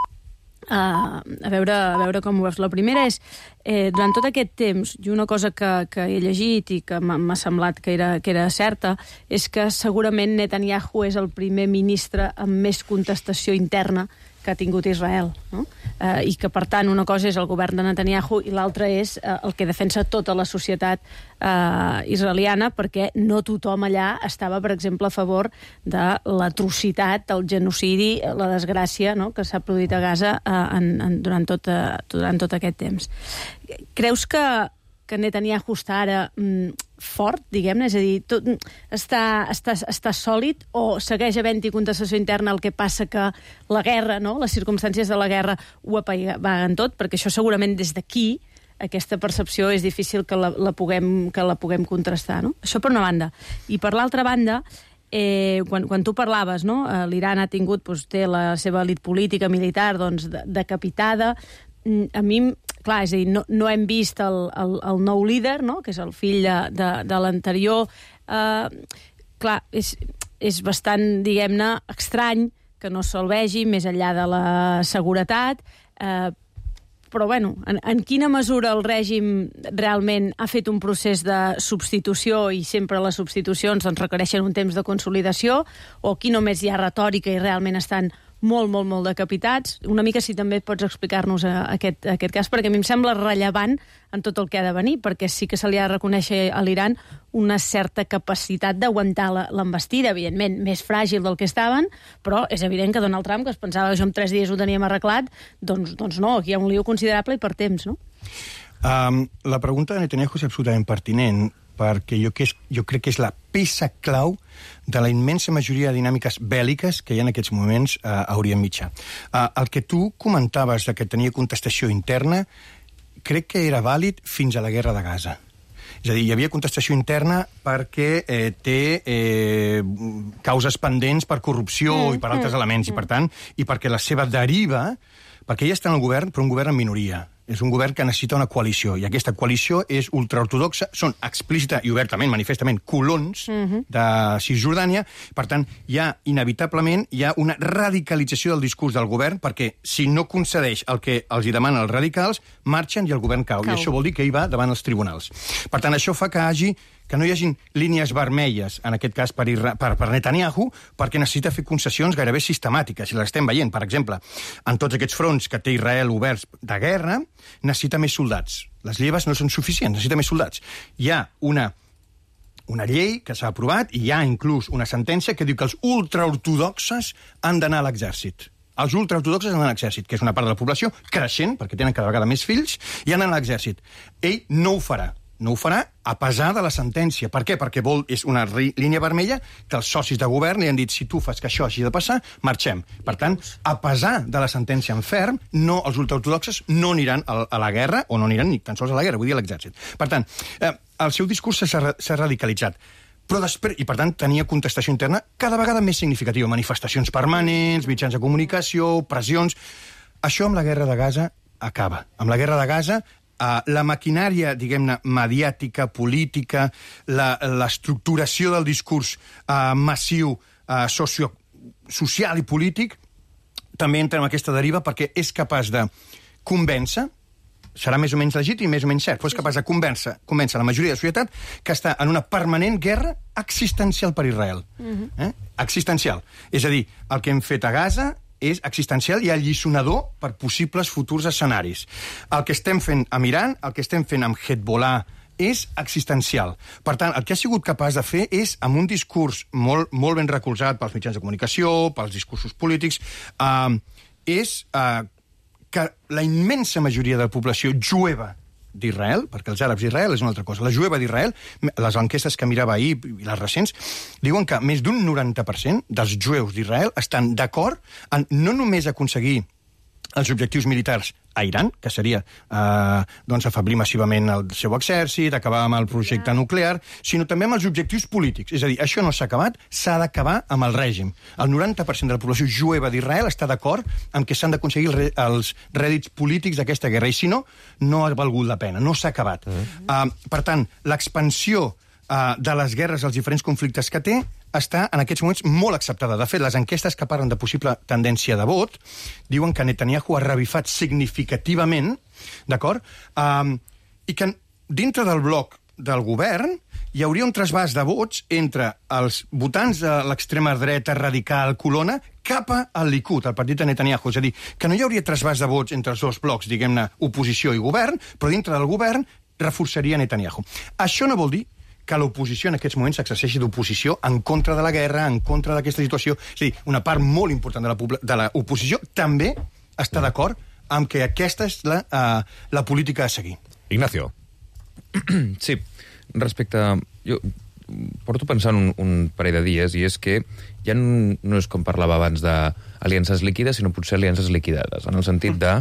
a veure com ho veus. La primera és, durant tot aquest temps, i una cosa que he llegit i que m'ha semblat que era certa, és que segurament Netanyahu és el primer ministre amb més contestació interna que ha tingut Israel, no? I que, per tant, una cosa és el govern de Netanyahu i l'altra és el que defensa tota la societat israeliana, perquè no tothom allà estava, per exemple, a favor de l'atrocitat, el genocidi, la desgràcia, no?, que s'ha produït a Gaza durant tot aquest temps. Creus que Netanyahu està ara fort, diguem-ne? És a dir, està sòlid o segueix havent-hi contestació interna, el que passa que la guerra, no?, les circumstàncies de la guerra ho apaguen tot, perquè això segurament des d'aquí aquesta percepció és difícil que la puguem contrastar, no? Això per una banda. I per l'altra banda, quan tu parlaves, no?, l'Iran ha tingut, té la seva elit política, militar, decapitada. A mi, clar, és a dir, no hem vist el nou líder, no?, que és el fill de l'anterior. Clar, és bastant, diguem-ne, estrany que no se'l vegi més enllà de la seguretat, però, bueno, en quina mesura el règim realment ha fet un procés de substitució i sempre les substitucions requereixen un temps de consolidació, o aquí només hi ha retòrica i realment estan molt decapitats? Una mica si també pots explicar-nos aquest cas, perquè a mi em sembla rellevant en tot el que ha de venir, perquè sí que se li ha de reconèixer a l'Iran una certa capacitat d'aguantar l'envestida, evidentment més fràgil del que estaven, però és evident que Donald Trump, que es pensava que això en 3 dies ho teníem arreglat, doncs no, aquí hi ha un lío considerable i per temps, no? La pregunta de Netanyahu és absolutament pertinent, perquè jo crec que és la peça clau de la immensa majoria de dinàmiques bèl·liques que hi ha en aquests moments a Orient Mitjà. El que tu comentaves de que tenia contestació interna, crec que era vàlid fins a la guerra de Gaza. És a dir, hi havia contestació interna perquè té causes pendents per corrupció i per altres elements, i per tant, i perquè la seva deriva, perquè ella està en el govern, però un govern en minoria. És un govern que necessita una coalició, i aquesta coalició és ultraortodoxa, són explícita i obertament, manifestament, colons de Cisjordània. Per tant, inevitablement hi ha una radicalització del discurs del govern, perquè si no concedeix el que els hi demanen els radicals, marxen i el govern cau. I això vol dir que ell va davant els tribunals. Per tant, això fa que no hi hagin línies vermelles, en aquest cas per Netanyahu, perquè necessita fer concessions gairebé sistemàtiques, i les estem veient. Per exemple, en tots aquests fronts que té Israel oberts de guerra, necessita més soldats. Les lleves no són suficients, necessita més soldats. Hi ha una llei que s'ha aprovat, i hi ha inclús una sentència que diu que els ultraortodoxes han d'anar a l'exèrcit. Els ultraortodoxes han d'anar a l'exèrcit, que és una part de la població creixent, perquè tenen cada vegada més fills, i han d'anar a l'exèrcit. Ell no ho farà. No ho farà a pesar de la sentència. Per què? Perquè és una línia vermella que els socis de govern li han dit, si tu fas que això hagi de passar, marxem. Per tant, a pesar de la sentència en ferm, els ultraortodoxes no aniran a la guerra, o no aniran ni tan sols a la guerra, vull dir a l'exèrcit. Per tant, el seu discurs s'ha radicalitzat. Però després, i per tant tenia contestació interna cada vegada més significativa. Manifestacions permanents, mitjans de comunicació, pressions. Això amb la guerra de Gaza acaba. Amb la guerra de Gaza la maquinària, diguem-ne, mediàtica, política, l'estructuració del discurs massiu, social i polític, també entra en aquesta deriva perquè és capaç de convèncer, serà més o menys legítim, més o menys cert, però és capaç de convèncer la majoria de la societat que està en una permanent guerra existencial per Israel. Existencial. És a dir, el que hem fet a Gaza és existencial i alliçonador per possibles futurs escenaris. El que estem fent amb Iran, el que estem fent amb Hezbollah és existencial. Per tant, el que ha sigut capaç de fer és, amb un discurs molt ben recolzat pels mitjans de comunicació, pels discursos polítics, és que la immensa majoria de la població jueva d'Israel, perquè els àrabs d'Israel és una altra cosa, la jueva d'Israel, les enquestes que mirava ahir i les recents, diuen que més d'un 90% dels jueus d'Israel estan d'acord en no només aconseguir els objectius militars a Iran, que seria afeblir massivament el seu exèrcit, acabar amb el projecte nuclear, sinó també amb els objectius polítics. És a dir, això no s'ha acabat, s'ha d'acabar amb el règim. El 90% de la població jueva d'Israel està d'acord amb que s'han d'aconseguir els rèdits polítics d'aquesta guerra, i si no, no ha valgut la pena, no s'ha acabat. Per tant, l'expansió de les guerres, els diferents conflictes que té, està en aquests moments molt acceptada. De fet, les enquestes que parlen de possible tendència de vot diuen que Netanyahu ha revifat significativament, d'acord? I que dintre del bloc del govern hi hauria un trasbàs de vots entre els votants de l'extrema dreta radical colona cap al Likud, el partit de Netanyahu. És a dir, que no hi hauria trasbàs de vots entre els dos blocs, diguem-ne, oposició i govern, però dintre del govern reforçaria Netanyahu. Això no vol dir que l'oposició en aquests moments s'exerceixi d'oposició en contra de la guerra, en contra d'aquesta situació. És a dir, una part molt important de l'oposició també està d'acord amb que aquesta és la política a seguir. Ignacio. Sí, respecte... Jo porto pensant un parell de dies, i és que ja no és com parlava abans d'aliances líquides, sinó potser aliances liquidades, en el sentit de...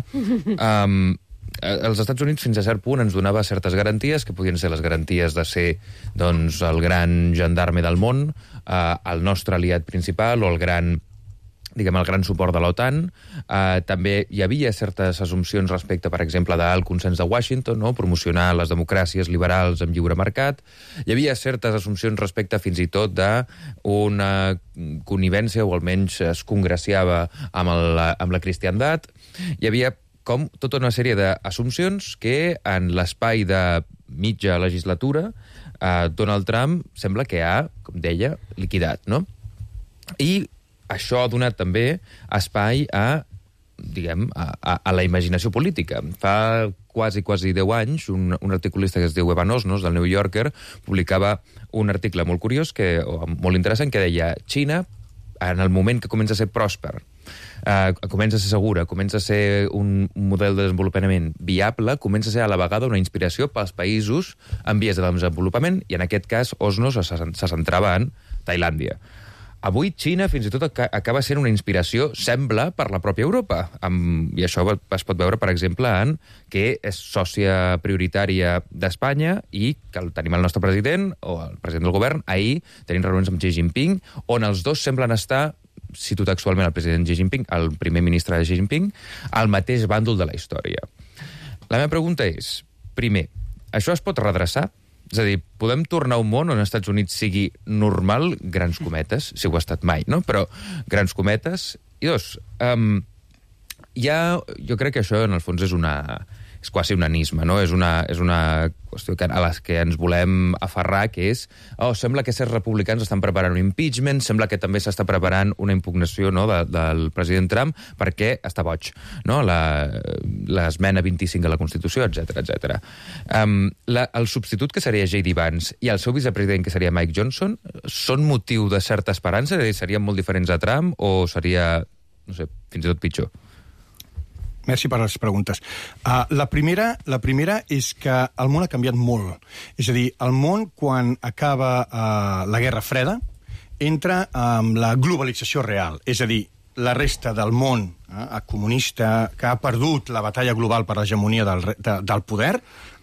Els Estats Units fins a cert punt ens donava certes garanties, que podien ser les garanties de ser doncs, el gran gendarme del món, el nostre aliat principal o el gran suport de l'OTAN. També hi havia certes assumpcions respecte, per exemple, del consens de Washington, no? Promocionar les democràcies liberals amb lliure mercat. Hi havia certes assumpcions respecte fins i tot d'una connivència, o almenys es congraciava amb la cristiandat. Hi havia com tota una sèrie d'assumpcions que en l'espai de mitja legislatura Donald Trump sembla que ha, com deia, liquidat, no? I això ha donat també espai a la imaginació política. Fa quasi 10 anys, un articulista que es diu Evan Osnos, del New Yorker, publicava un article molt curiós, molt interessant, que deia: Xina, en el moment que comença a ser pròsper, comença a ser segura, comença a ser un model de desenvolupament viable, comença a ser a la vegada una inspiració pels països en vies de desenvolupament, i en aquest cas Osnos se centrava en Tailàndia. Avui Xina fins i tot acaba sent una inspiració, sembla, per la pròpia Europa. I això es pot veure, per exemple, en que és sòcia prioritària d'Espanya i que tenim el nostre president, o el president del govern, ahir tenim reunions amb Xi Jinping, on els dos semblen estar, cito textualment el president Xi Jinping, el primer ministre de Xi Jinping, al mateix bàndol de la història. La meva pregunta és, primer, això es pot redreçar? És a dir, podem tornar a un món on els Estats Units sigui normal, grans cometes, si ho ha estat mai, no? Però grans cometes. I dos, jo crec que això, en el fons, és quasi un anisme, no? És una qüestió a la que ens volem aferrar, que és, sembla que certs republicans estan preparant un impeachment, sembla que també s'està preparant una impugnació, no, del president Trump perquè està boig, no? L'esmena 25 de la Constitució, etc. El substitut, que seria J.D. Vance, i el seu vicepresident, que seria Mike Johnson, són motiu de certa esperança? És a dir, serien molt diferents a Trump o seria, no sé, fins i tot pitjor? Merci per les preguntes. La primera és que el món ha canviat molt. És a dir, el món, quan acaba la Guerra Freda, entra amb la globalització real. És a dir, la resta del món comunista, que ha perdut la batalla global per l'hegemonia del poder,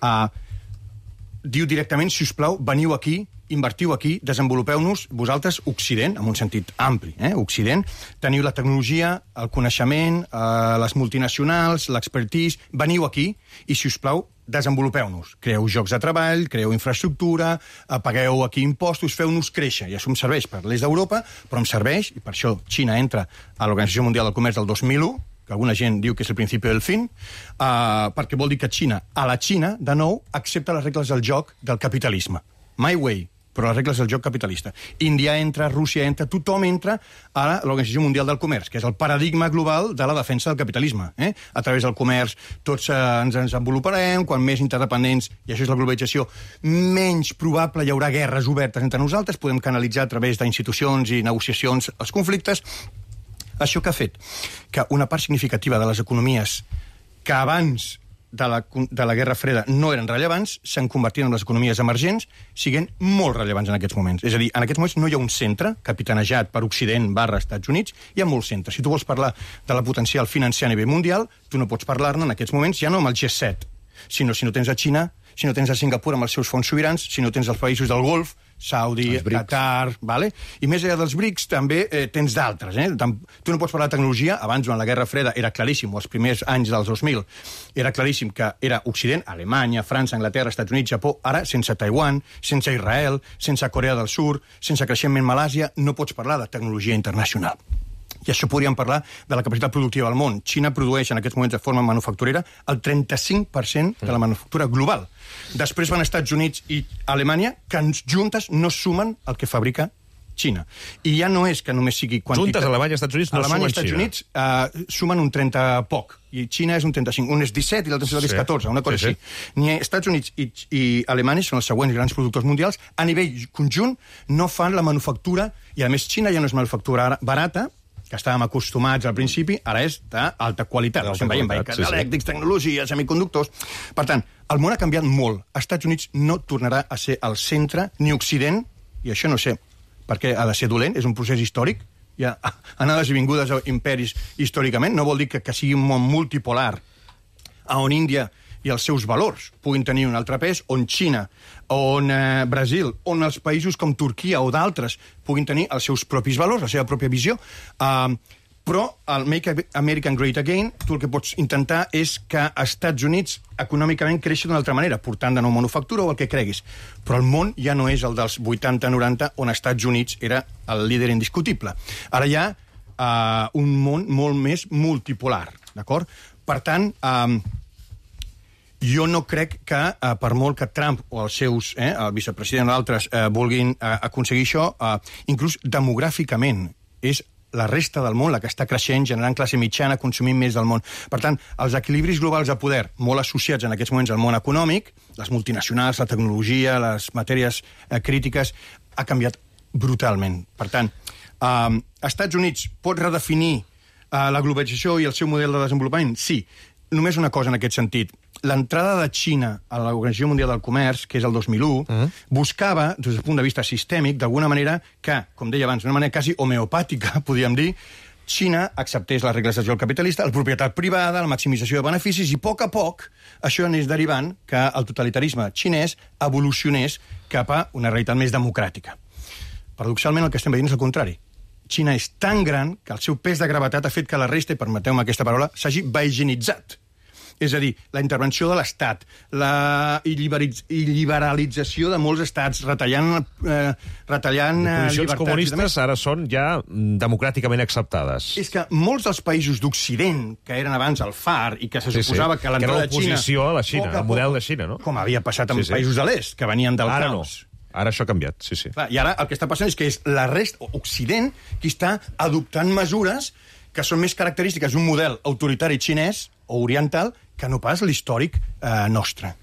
diu directament: si us plau, veniu aquí, invertiu aquí, desenvolupeu-nos, vosaltres, Occident, en un sentit ampli, Occident, teniu la tecnologia, el coneixement, les multinacionals, l'expertise, veniu aquí i, si us plau, desenvolupeu-nos. Creeu llocs de treball, creeu infraestructura, pagueu aquí impostos, feu-nos créixer. I això em serveix per l'est d'Europa, però em serveix, i per això Xina entra a l'Organització Mundial del Comerç del 2001, que alguna gent diu que és el principi del fin, perquè vol dir que a la Xina, de nou, accepta les regles del joc del capitalisme. My way però les regles del joc capitalista. Índia entra, Rússia entra, tothom entra a l'Organització Mundial del Comerç, que és el paradigma global de la defensa del capitalisme. A través del comerç tots ens desenvoluparem, quan més interdependents, i això és la globalització, menys probable hi haurà guerres obertes entre nosaltres, podem canalitzar a través d'institucions i negociacions els conflictes. Això que ha fet que una part significativa de les economies que abans de la Guerra Freda no eren rellevants, s'han convertit en les economies emergents, siguent molt rellevants en aquests moments. És a dir, en aquests moments no hi ha un centre capitanejat per Occident / Estats Units, hi ha molts centres. Si tu vols parlar de la potencial financer a nivell mundial, tu no pots parlar-ne en aquests moments ja no amb el G7, sinó si no tens a Xina, si no tens a Singapur amb els seus fons sobirans, si no tens els països del Golf, Saudi, Qatar, vale? I més enllà dels BRICS també tens d'altres. Tu no pots parlar de tecnologia, abans durant la Guerra Freda era claríssim, o els primers anys dels 2000, era claríssim que era Occident, Alemanya, França, Anglaterra, Estats Units, Japó, ara sense Taiwan, sense Israel, sense Corea del Sur, sense creixement Malàsia, no pots parlar de tecnologia internacional. I això podríem parlar de la capacitat productiva del món. Xina produeix en aquests moments de forma manufacturera el 35% de la manufactura global. Després van Estats Units i Alemanya, que juntes no sumen el que fabrica Xina. I ja no és que només sigui quantitat. Juntes Alemanya i Estats Units no Alemanya sumen i Estats Xina. Units sumen un 30 poc, i Xina és un 35. Un és 17 i l'altre és 14, una cosa així. Ni Estats Units i Alemanya són els següents grans productors mundials. A nivell conjunt no fan la manufactura, i a més Xina ja no és manufactura barata, que estàvem acostumats al principi, ara és d'alta qualitat. Estem veient vehicles elèctrics, tecnologia, semiconductors. Per tant, el món ha canviat molt. Els Estats Units no tornarà a ser el centre, ni Occident, i això no sé, perquè ha de ser dolent, és un procés històric, hi ha anades i vingudes a imperis històricament, no vol dir que sigui un món multipolar, on Índia i els seus valors puguin tenir un altre pes, on Xina, on Brasil, on els països com Turquia o d'altres puguin tenir els seus propis valors, la seva pròpia visió. Però al Make America Great Again, tu el que pots intentar és que als Estats Units econòmicament creixi d'una altra manera, portant de nou manufactura o el que creguis. Però el món ja no és el dels 80-90, on als Estats Units era el líder indiscutible. Ara hi ha un món molt més multipolar, d'acord? Per tant, jo no crec que, per molt que Trump o els seus, el vicepresident o altres, vulguin aconseguir això, inclús demogràficament, és la resta del món la que està creixent, generant classe mitjana, consumint més del món. Per tant, els equilibris globals de poder, molt associats en aquests moments al món econòmic, les multinacionals, la tecnologia, les matèries crítiques, ha canviat brutalment. Per tant, Estats Units pot redefinir la globalització i el seu model de desenvolupament? Sí. Només una cosa en aquest sentit. L'entrada de Xina a l'Organització Mundial del Comerç, que és el 2001, buscava, des del punt de vista sistèmic, d'alguna manera que, com deia abans, d'una manera quasi homeopàtica, podríem dir, Xina acceptés les regles del joc capitalista, la propietat privada, la maximització de beneficis, i a poc això anés derivant que el totalitarisme xinès evolucionés cap a una realitat més democràtica. Paradoxalment, el que estem veient és el contrari. Xina és tan gran que el seu pes de gravetat ha fet que la resta, i permeteu-me aquesta paraula, s'hagi beigenitzat. És a dir, la intervenció de l'Estat, la liberalització de molts estats, retallant posicions comunistes ara són ja democràticament acceptades. És que molts dels països d'Occident, que eren abans el FAR, i que se suposava que l'entrada de Xina... Que era l'oposició a la Xina, al model de Xina, no? Com havia passat amb països de l'est, que venien del caos. Ara això ha canviat, sí. Clar, i ara el que està passant és que és la resta, Occident, qui està adoptant mesures que són més característiques d'un model autoritari xinès o oriental que no pas l'històric nostre.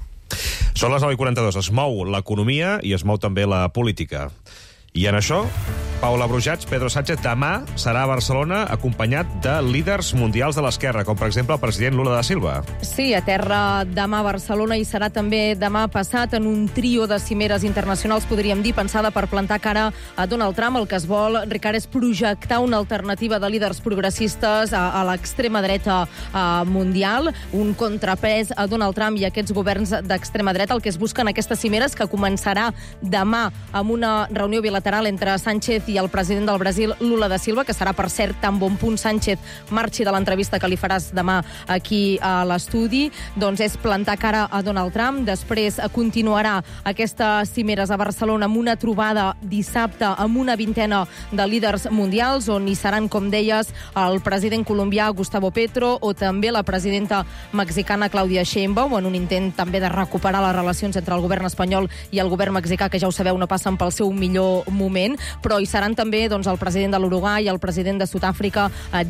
Són les 9:42. Es mou l'economia i es mou també la política. I en això, Paula Brujats, Pedro Sánchez demà serà a Barcelona acompanyat de líders mundials de l'esquerra, com per exemple el president Lula da Silva. Sí, a terra demà a Barcelona i serà també demà passat en un trio de cimeres internacionals, podríem dir, pensada per plantar cara a Donald Trump. El que es vol, Ricard, és projectar una alternativa de líders progressistes a l'extrema dreta mundial, un contrapès a Donald Trump i a aquests governs d'extrema dreta. El que es busca en aquestes cimeres, que començarà demà amb una reunió bilateral entre Sánchez i el president del Brasil, Lula da Silva, que serà, per cert, tan bon punt Sánchez marxi de l'entrevista que li faràs demà aquí a l'estudi, doncs és plantar cara a Donald Trump. Després continuarà aquestes cimeres a Barcelona amb una trobada dissabte amb una vintena de líders mundials, on hi seran, com deies, el president colombià Gustavo Petro o també la presidenta mexicana Claudia Sheinbaum, en un intent també de recuperar les relacions entre el govern espanyol i el govern mexicà, que ja ho sabeu, no passen pel seu millor moment, però hi seran també el president de l'Uruguai, el president de Sud-àfrica,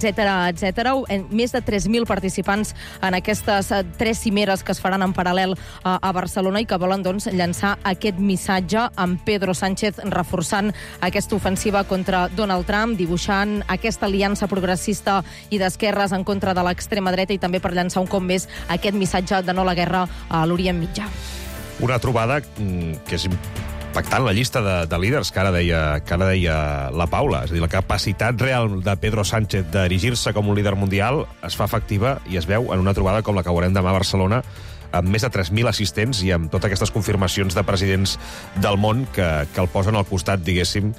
etc. Més de 3.000 participants en aquestes 3 cimeres que es faran en paral·lel a Barcelona i que volen llançar aquest missatge amb Pedro Sánchez reforçant aquesta ofensiva contra Donald Trump, dibuixant aquesta aliança progressista i d'esquerres en contra de l'extrema dreta i també per llançar un cop més aquest missatge de no la guerra a l'Orient Mitjà. Una trobada que és impactant, la llista de líders que ara deia la Paula. És a dir, la capacitat real de Pedro Sánchez d'erigir-se com un líder mundial es fa efectiva i es veu en una trobada com la que veurem demà a Barcelona, amb més de 3.000 assistents i amb totes aquestes confirmacions de presidents del món que el posen al costat, diguéssim,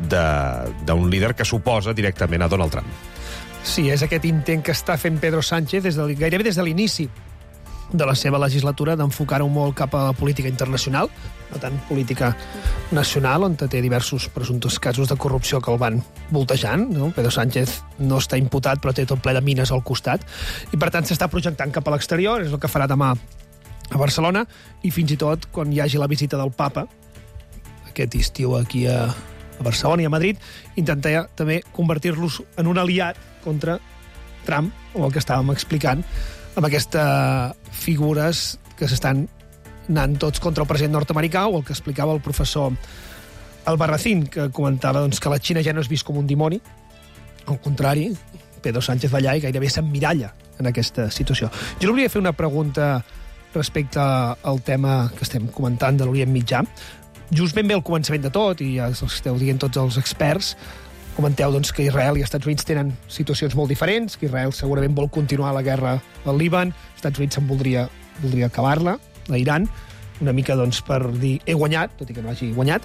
d'un líder que s'oposa directament a Donald Trump. Sí, és aquest intent que està fent Pedro Sánchez gairebé des de l'inici de la seva legislatura, d'enfocar-ho molt cap a la política internacional, no tant política nacional, on té diversos presumptes casos de corrupció que el van voltejant. No? Pedro Sánchez no està imputat, però té tot ple de mines al costat, i per tant s'està projectant cap a l'exterior, és el que farà demà a Barcelona, i fins i tot quan hi hagi la visita del papa, aquest estiu aquí a Barcelona i a Madrid, intentar també convertir-los en un aliat contra Trump, o el que estàvem explicant, amb aquestes figures que s'estan anant tots contra el president nord-americà, o el que explicava el professor Albarracín, que comentava que la Xina ja no és vist com un dimoni, al contrari, Pedro Sánchez va allà i gairebé s'emmiralla en aquesta situació. Jo li volia fer una pregunta respecte al tema que estem comentant de l'Orient Mitjà. Just ben bé al començament de tot, i ja esteu dient tots els experts, comenteu que Israel i Estats Units tenen situacions molt diferents, que Israel segurament vol continuar la guerra al Líban, Estats Units se'n voldria acabar-la, a Iran, una mica per dir he guanyat, tot i que no hagi guanyat.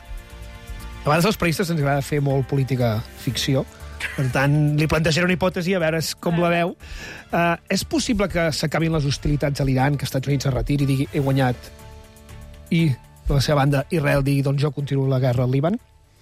A vegades als periodistes ens agrada fer molt política ficció, per tant, li plantejaré una hipòtesi a veure com la veu. És possible que s'acabin les hostilitats a l'Iran, que Estats Units es retiri i digui he guanyat, i de la seva banda Israel digui jo continuo la guerra al Líban?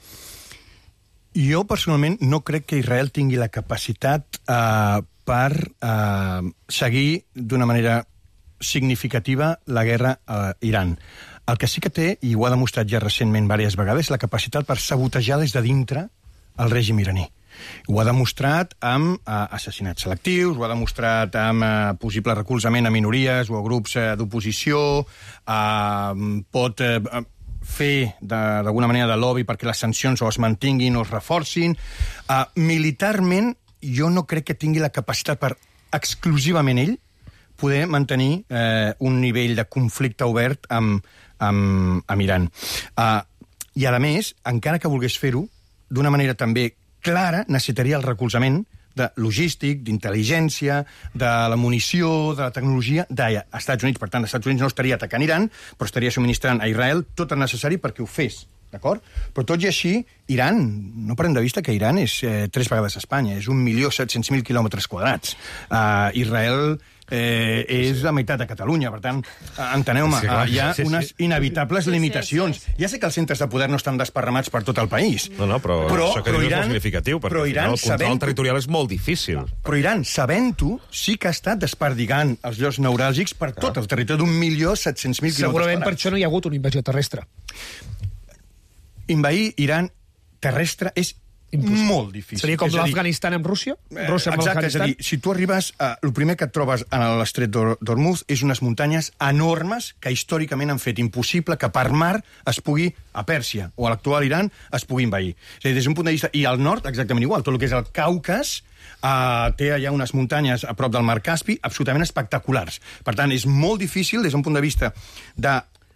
Jo, personalment, no crec que Israel tingui la capacitat per seguir d'una manera significativa la guerra a Iran. El que sí que té, i ho ha demostrat ja recentment diverses vegades, la capacitat per sabotejar des de dintre el règim iraní. Ho ha demostrat amb assassinats selectius, ho ha demostrat amb possible recolzament a minories o a grups d'oposició, pot fer d'alguna manera de lobby perquè les sancions o es mantinguin o es reforcin. Militarment, jo no crec que tingui la capacitat per exclusivament ell poder mantenir un nivell de conflicte obert amb Iran. I, a més, encara que volgués fer-ho, d'una manera també clara, necessitaria el recolzament de logístic, d'intel·ligència, de la munició, de la tecnologia dels Estats Units. Per tant, els Estats Units no estaria atacant Iran, però estaria subministrant a Israel tot el necessari perquè ho fes, d'acord? Però tot i així, Iran, no perdem de vista que Iran és 3 vegades Espanya, és 1.700.000 quilòmetres quadrats. Israel és la meitat de Catalunya, per tant, enteneu-me, hi ha unes inevitables limitacions. Ja sé que els centres de poder no estan desparramats per tot el país. No, però això que dius és molt significatiu, perquè al final el control territorial és molt difícil. Però Iran, sabent-ho, sí que ha estat desperdigant els llocs neuràlgics per tot el territori d'1.700.000 quilòmetres quadrats. Segurament per això no hi ha hagut una invasió terrestre. Invair Iran terrestre és molt difícil. Seria com l'Afganistan amb Rússia? Exacte, és a dir, si tu arribes, el primer que et trobes a l'estret d'Hormuz és unes muntanyes enormes que històricament han fet impossible que per mar es pugui, a Pèrsia o a l'actual Iran, es pugui envair. És a dir, des d'un punt de vista... I al nord, exactament igual, tot el que és el Caucas, té allà unes muntanyes a prop del mar Caspi absolutament espectaculars. Per tant, és molt difícil, des d'un punt de vista de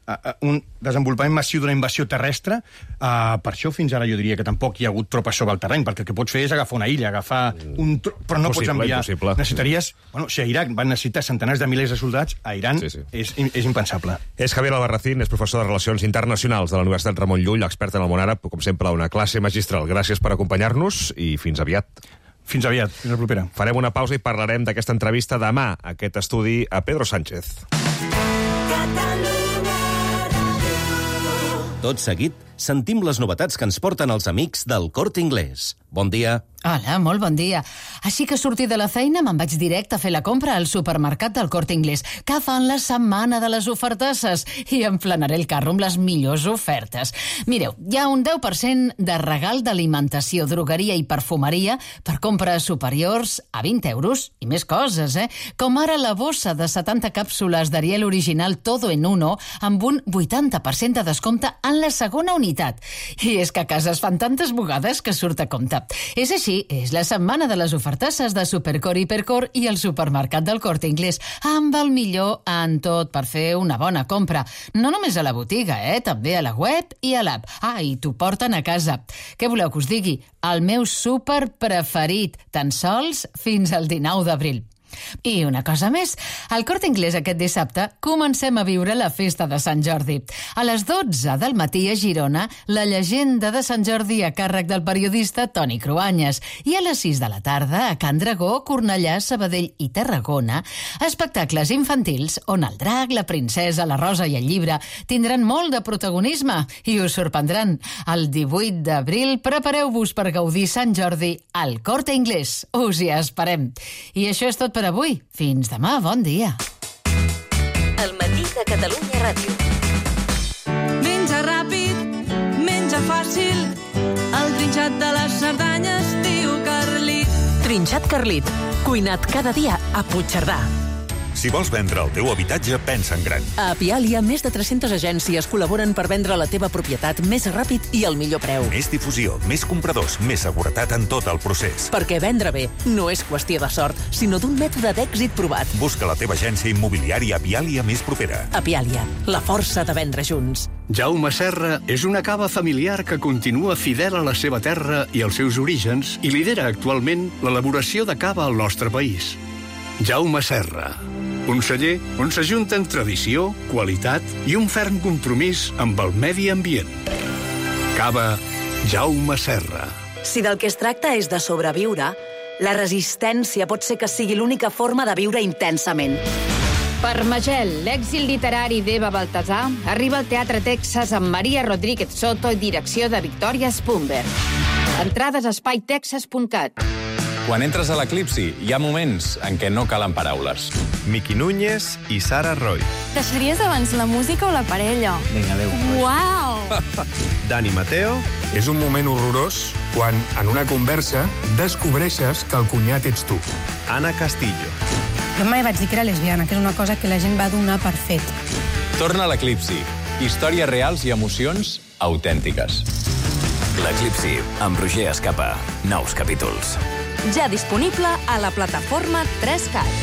un desenvolupament massiu d'una invasió terrestre. Per això fins ara jo diria que tampoc hi ha hagut tropes sobre el terreny, perquè el que pots fer és agafar una illa, però no pots enviar... Necessitaries... Bueno, si a Iraq van necessitar centenars de milers de soldats, a Iran és impensable. És Javier Albarracín, és professor de Relacions Internacionals de la Universitat Ramon Llull, expert en el món àrab, com sempre, una classe magistral. Gràcies per acompanyar-nos i fins aviat. Fins aviat, fins la propera. Farem una pausa i parlarem d'aquesta entrevista demà, aquest estudi a Pedro Sánchez. Tot seguit, sentim les novetats que ens porten els amics del Corte Inglés. Bon dia. Hola, molt bon dia. Així que sortir de la feina me'n vaig directe a fer la compra al supermercat del Corte Inglés, que fan la setmana de les ofertasses, i em flanaré el carro amb les millors ofertes. Mireu, hi ha un 10% de regal d'alimentació, drogueria i perfumeria per compres superiors a 20 euros i més coses, Com ara la bossa de 70 càpsules d'Ariel original Todo en Uno amb un 80% de descompte en la segona unitat. I és que a casa es fan tantes bugades que surt a compte. És així, és la setmana de les ofertasses de Supercor i Hipercor i el supermercat del Corte Inglés, amb el millor en tot per fer una bona compra. No només a la botiga, també a la web i a l'app. I t'ho porten a casa. Què voleu que us digui? El meu súper preferit, tan sols fins al 19 d'abril. I una cosa més, al Corte Inglés aquest dissabte comencem a viure la festa de Sant Jordi. A les 12 del matí a Girona, la llegenda de Sant Jordi a càrrec del periodista Toni Cruanyes. I a les 6 de la tarda, a Can Dragó, Cornellà, Sabadell i Tarragona, espectacles infantils on el drac, la princesa, la rosa i el llibre tindran molt de protagonisme i us sorprendran. El 18 d'abril prepareu-vos per gaudir Sant Jordi al Corte Inglés. Us hi esperem. I això és tot per avui. Fins demà, bon dia. El matí de Catalunya Ràdio. Menja ràpid, menja fàcil, el trinxat de les Cerdanyes diu Carlit. Trinxat Carlit, cuinat cada dia a Puigcerdà. Si vols vendre el teu habitatge, pensa en gran. A Apiàlia, més de 300 agències col·laboren per vendre la teva propietat més ràpid i al millor preu. Més difusió, més compradors, més seguretat en tot el procés. Perquè vendre bé no és qüestió de sort, sinó d'un mètode d'èxit provat. Busca la teva agència immobiliària Apiàlia més propera. Apiàlia, la força de vendre junts. Jaume Serra és una cava familiar que continua fidel a la seva terra i als seus orígens i lidera actualment l'elaboració de cava al nostre país. Jaume Serra, un celler on s'ajunten tradició, qualitat i un ferm compromís amb el medi ambient. Cava Jaume Serra. Si del que es tracta és de sobreviure, la resistència pot ser que sigui l'única forma de viure intensament. Per Magel, l'èxit literari d'Eva Baltasar, arriba al Teatre Texas amb Maria Rodríguez Soto i direcció de Victoria Spunberg. Entrades a espaiTexas.cat. Quan entres a l'Eclipsi, hi ha moments en què no calen paraules. Miqui Núñez i Sara Roy. Deixaries abans la música o la parella? Vinga, adéu. Uau! Dani Mateo. És un moment horrorós quan, en una conversa, descobreixes que el cunyat ets tu. Anna Castillo. Jo mai vaig dir que era lesbiana, que és una cosa que la gent va donar per fet. Torna a l'Eclipsi. Històries reals i emocions autèntiques. L'Eclipsi, amb Roger Escapa. Nous capítols. Ja disponible a la plataforma 3CAT.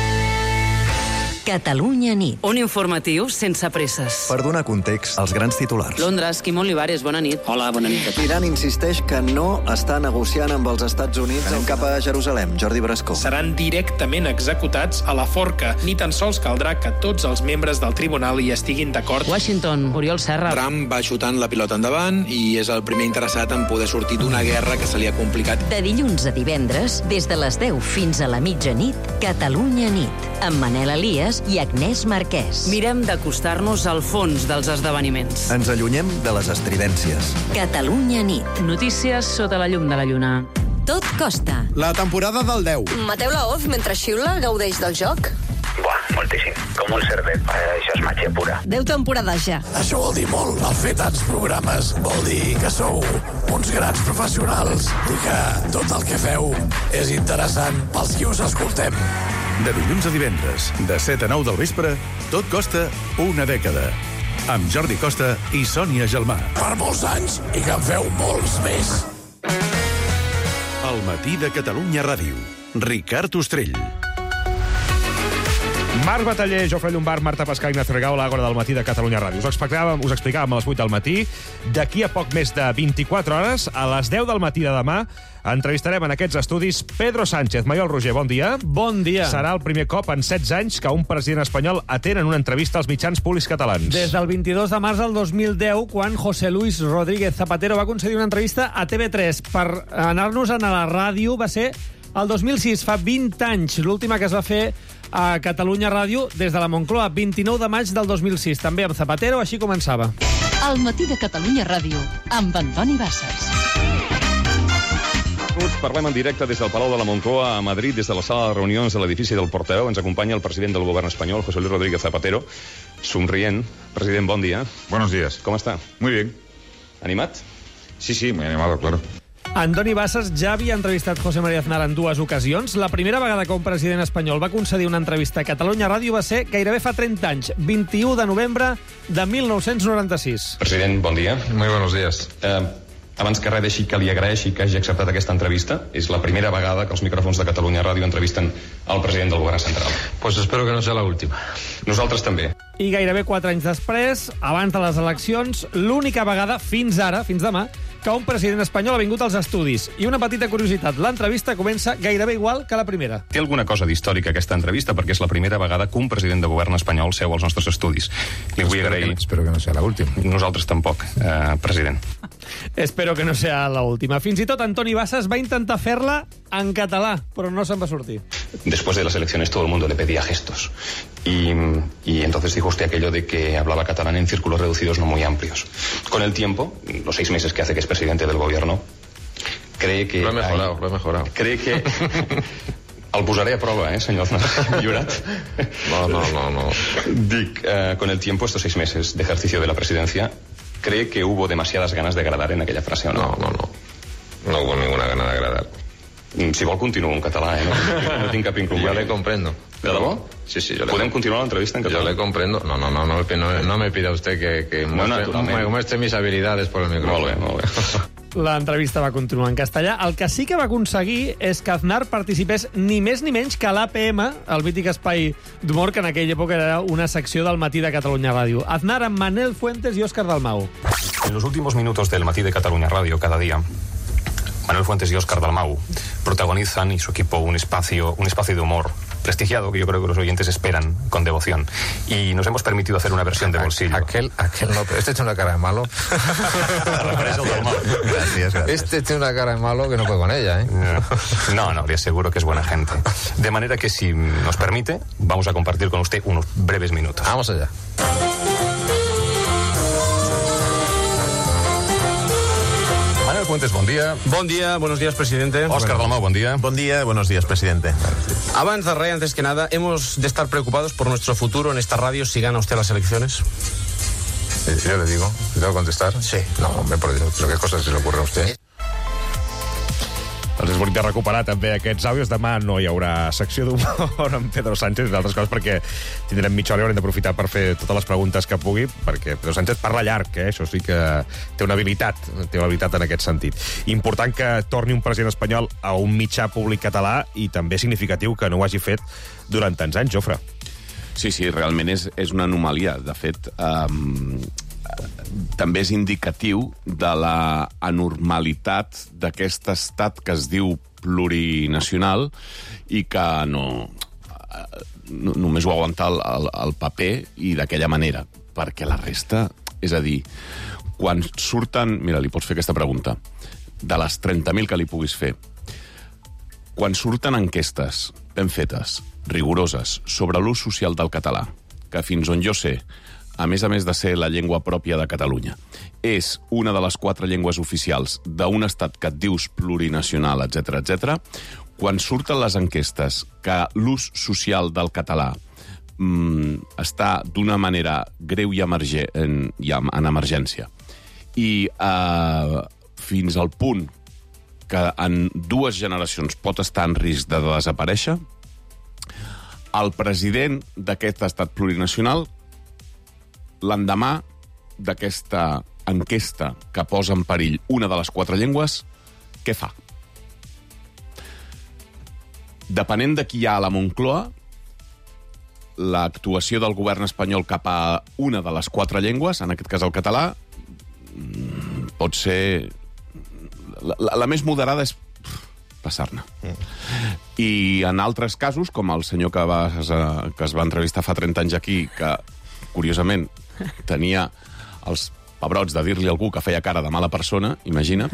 Catalunya nit. Un informatiu sense presses. Per donar context als grans titulars. Londres, Quim Olivares, bona nit. Hola, bona nit. Iran insisteix que no està negociant amb els Estats Units. Anem cap a Jerusalem. Jordi Brascó. Seran directament executats a la forca. Ni tan sols caldrà que tots els membres del tribunal hi estiguin d'acord. Washington, Oriol Serra. Trump va xutant la pilota endavant i és el primer interessat en poder sortir d'una guerra que se li ha complicat. De dilluns a divendres, des de les 10 fins a la mitjanit, Catalunya nit, amb Manel Elias i Agnès Marquès. Mirem d'acostar-nos al fons dels esdeveniments. Ens allunyem de les estridències. Catalunya nit. Notícies sota la llum de la lluna. Tot costa. La temporada del 10. Mateu Laoz, mentre xiula, gaudeix del joc? Buah, moltíssim. Com un cervet. Això és màgia pura. 10 temporades ja. Això vol dir molt. El fer tants programes vol dir que sou uns grans professionals i que tot el que feu és interessant pels qui us escoltem. De dilluns a divendres, de 7 a 9 del vespre, tot costa una dècada. Amb Jordi Costa i Sònia Gelmà. Per molts anys i que en feu molts més. El matí de Catalunya Ràdio. Ricard Ostrell. Marc Bataller, Jofre Llombart, Marta Pascal, Ignacio Regao, l'Àgora del matí de Catalunya Ràdio. Us explicàvem a les 8 del matí. D'aquí a poc més de 24 hores, a les 10 del matí de demà, entrevistarem en aquests estudis Pedro Sánchez. Maiol Roger, bon dia. Bon dia. Serà el primer cop en 16 anys que un president espanyol atén en una entrevista als mitjans públics catalans. Des del 22 de març del 2010, quan José Luis Rodríguez Zapatero va concedir una entrevista a TV3 per anar-nos a la ràdio, va ser el 2006, fa 20 anys. L'última que es va fer a Catalunya Ràdio des de la Moncloa, 29 de maig del 2006. També amb Zapatero, així començava. El matí de Catalunya Ràdio, amb Antoni Bassas. Parlem en directe des del Palau de la Moncloa a Madrid, des de la sala de reunions de l'edifici del Porteu. Ens acompanya el president del govern espanyol, José Luis Rodríguez Zapatero, somrient. President, bon dia. Buenos días. ¿Cómo está? Muy bien. ¿Animat? Sí, muy animado, claro. Antoni Bassas ja havia entrevistat José María Aznar en dues ocasions. La primera vegada que un president espanyol va concedir una entrevista a Catalunya Ràdio va ser gairebé fa 30 anys, 21 de novembre de 1996. President, bon dia. Muy buenos días. Abans que res, deixi que li agraeixi que hagi acceptat aquesta entrevista. És la primera vegada que els micròfons de Catalunya Ràdio entrevisten el president del govern central. Pues espero que no sea la última. Nosaltres també. I gairebé 4 anys després, abans de les eleccions, l'única vegada, fins ara, fins demà, que un president espanyol ha vingut als estudis. I una petita curiositat, l'entrevista comença gairebé igual que la primera. Té alguna cosa d'històrica aquesta entrevista, perquè és la primera vegada que un president de govern espanyol seu als nostres estudis. Li vull agrair... Espero que no sea la última. Nosaltres tampoc, president. Espero que no sea la última. Fins i tot Antoni Bassas va intentar fer-la en català, però no se'n va sortir. Después de las elecciones todo el mundo le pedía gestos. Y entonces dijo usted aquello de que hablaba catalán en círculos reducidos no muy amplios. Con el tiempo, los 6 meses que hace que es presidente del gobierno, cree que... Lo he mejorado. Cree que... El posaré a prova, senyor Llorat. No. Dic, con el tiempo, estos 6 meses de ejercicio de la presidencia, ¿cree que hubo demasiadas ganas de agradar en aquella frase o no? No hubo ninguna gana de agradar. Si vol, continuo en català, no tinc cap inconvenient. Yo le comprendo. ¿De debò? Sí, yo le ¿Podem continuar la entrevista en català? Yo le comprendo. No me pida usted que muestre mis habilidades por el micrófono. Molt bé. L'entrevista va continuar en castellà. El que sí que va aconseguir és que Aznar participés ni més ni menys que a l'APM, el mític espai d'humor que en aquella època era una secció del matí de Catalunya Ràdio. Aznar amb Manel Fuentes i Òscar Dalmau. En los últimos minutos del matí de Catalunya Ràdio cada día, Manuel Fuentes y Óscar Dalmau protagonizan y su equipo un espacio de humor prestigiado que yo creo que los oyentes esperan con devoción. Y nos hemos permitido hacer una versión de bolsillo. Aquel no, pero este tiene una cara de malo. Gracias. Este tiene una cara de malo que no puede con ella, ¿eh? No, le aseguro que es buena gente. De manera que, si nos permite, vamos a compartir con usted unos breves minutos. Vamos allá. Manuel Fuentes, bon dia. Bon dia, buenos días, presidente. Óscar Dalmau, bon dia. Bon día, buenos días, presidente. Abans de res, antes que nada, hemos de estar preocupados por nuestro futuro en esta radio si gana usted las elecciones. Yo le digo, ¿le tengo que contestar? Sí. No, hombre, por Dios, pero qué cosas se le ocurre a usted. Doncs és bonic de recuperar també aquests àudios. Demà no hi haurà secció d'humor amb Pedro Sánchez, entre altres coses, perquè tindrem mitja hora i haurem d'aprofitar per fer totes les preguntes que pugui, perquè Pedro Sánchez parla llarg, això sí que té una habilitat en aquest sentit. Important que torni un president espanyol a un mitjà públic català i també significatiu que no ho hagi fet durant tants anys, Jofre. Sí, realment és una anomalia. De fet, també és indicatiu de la anormalitat d'aquest estat que es diu plurinacional i que només ho aguanta el paper i d'aquella manera, perquè la resta, és a dir, quan surten... Mira, li pots fer aquesta pregunta. De les 30.000 que li puguis fer, quan surten enquestes ben fetes, rigoroses, sobre l'ús social del català, que fins on jo sé, a més de ser la llengua pròpia de Catalunya, és una de les 4 llengües oficials d'un estat que et dius plurinacional, etc., quan surten les enquestes que l'ús social del català està d'una manera greu i en emergència, i fins al punt que en 2 generacions pot estar en risc de desaparèixer, el president d'aquest estat plurinacional, l'endemà d'aquesta enquesta que posa en perill una de les 4 llengües, què fa? Depenent de qui hi ha a la Moncloa, l'actuació del govern espanyol cap a una de les 4 llengües, en aquest cas el català, pot ser... La més moderada és passar-ne. I en altres casos, com el senyor que es va entrevistar fa 30 anys aquí, que, curiosament, tenia els pebrots de dir-li a algú que feia cara de mala persona, imagina,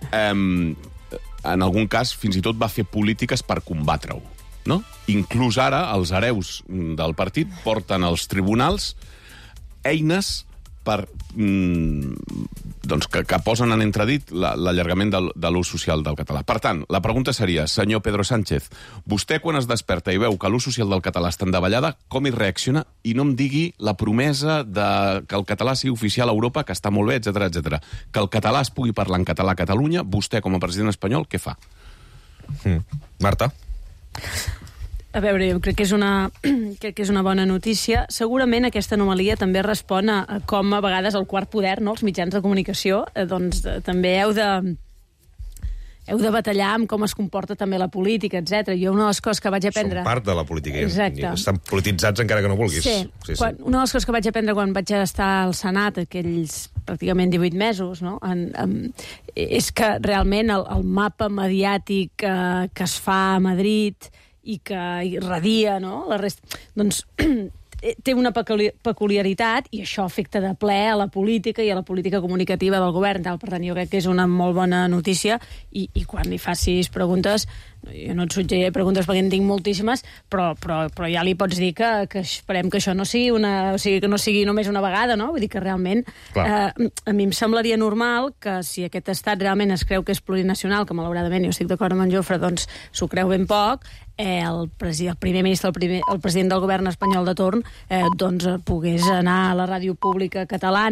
en algun cas fins i tot va fer polítiques per combatre-ho. No? Inclús ara els hereus del partit porten als tribunals eines per, doncs que posen en entredit l'allargament de l'ús social del català. Per tant, la pregunta seria, senyor Pedro Sánchez, vostè quan es desperta i veu que l'ús social del català està en davallada, com hi reacciona? I no em digui la promesa de que el català sigui oficial a Europa, que està molt bé, etc etc. Que el català es pugui parlar en català a Catalunya, vostè com a president espanyol, què fa? Marta? A veure, jo crec que és una bona notícia. Segurament aquesta anomalia també respon a com a vegades el quart poder, no, els mitjans de comunicació, doncs també heu de batallar amb com es comporta també la política, etc. Jo una de les coses que vaig aprendre... Són part de la política. Exacte. Estan polititzats encara que no vulguis. Sí. Una de les coses que vaig aprendre quan vaig estar al Senat, aquells pràcticament 18 mesos, no? És que realment el mapa mediàtic que es fa a Madrid i que irradia, no? La resta, doncs té una peculiaritat i això afecta de ple a la política i a la política comunicativa del govern. Per tant, jo crec que és una molt bona notícia i quan li facis preguntes, jo no et suggeriré preguntes perquè en tinc moltíssimes, però ja li pots dir que esperem que això no sigui que no sigui només una vegada, no? Vull dir que realment a mi em semblaria normal que si aquest estat realment es creu que és plurinacional, que malauradament jo estic d'acord amb en Jofre, doncs s'ho creu ben poc, el primer ministre, el president del govern espanyol de torn, doncs pogués anar a la ràdio pública catalana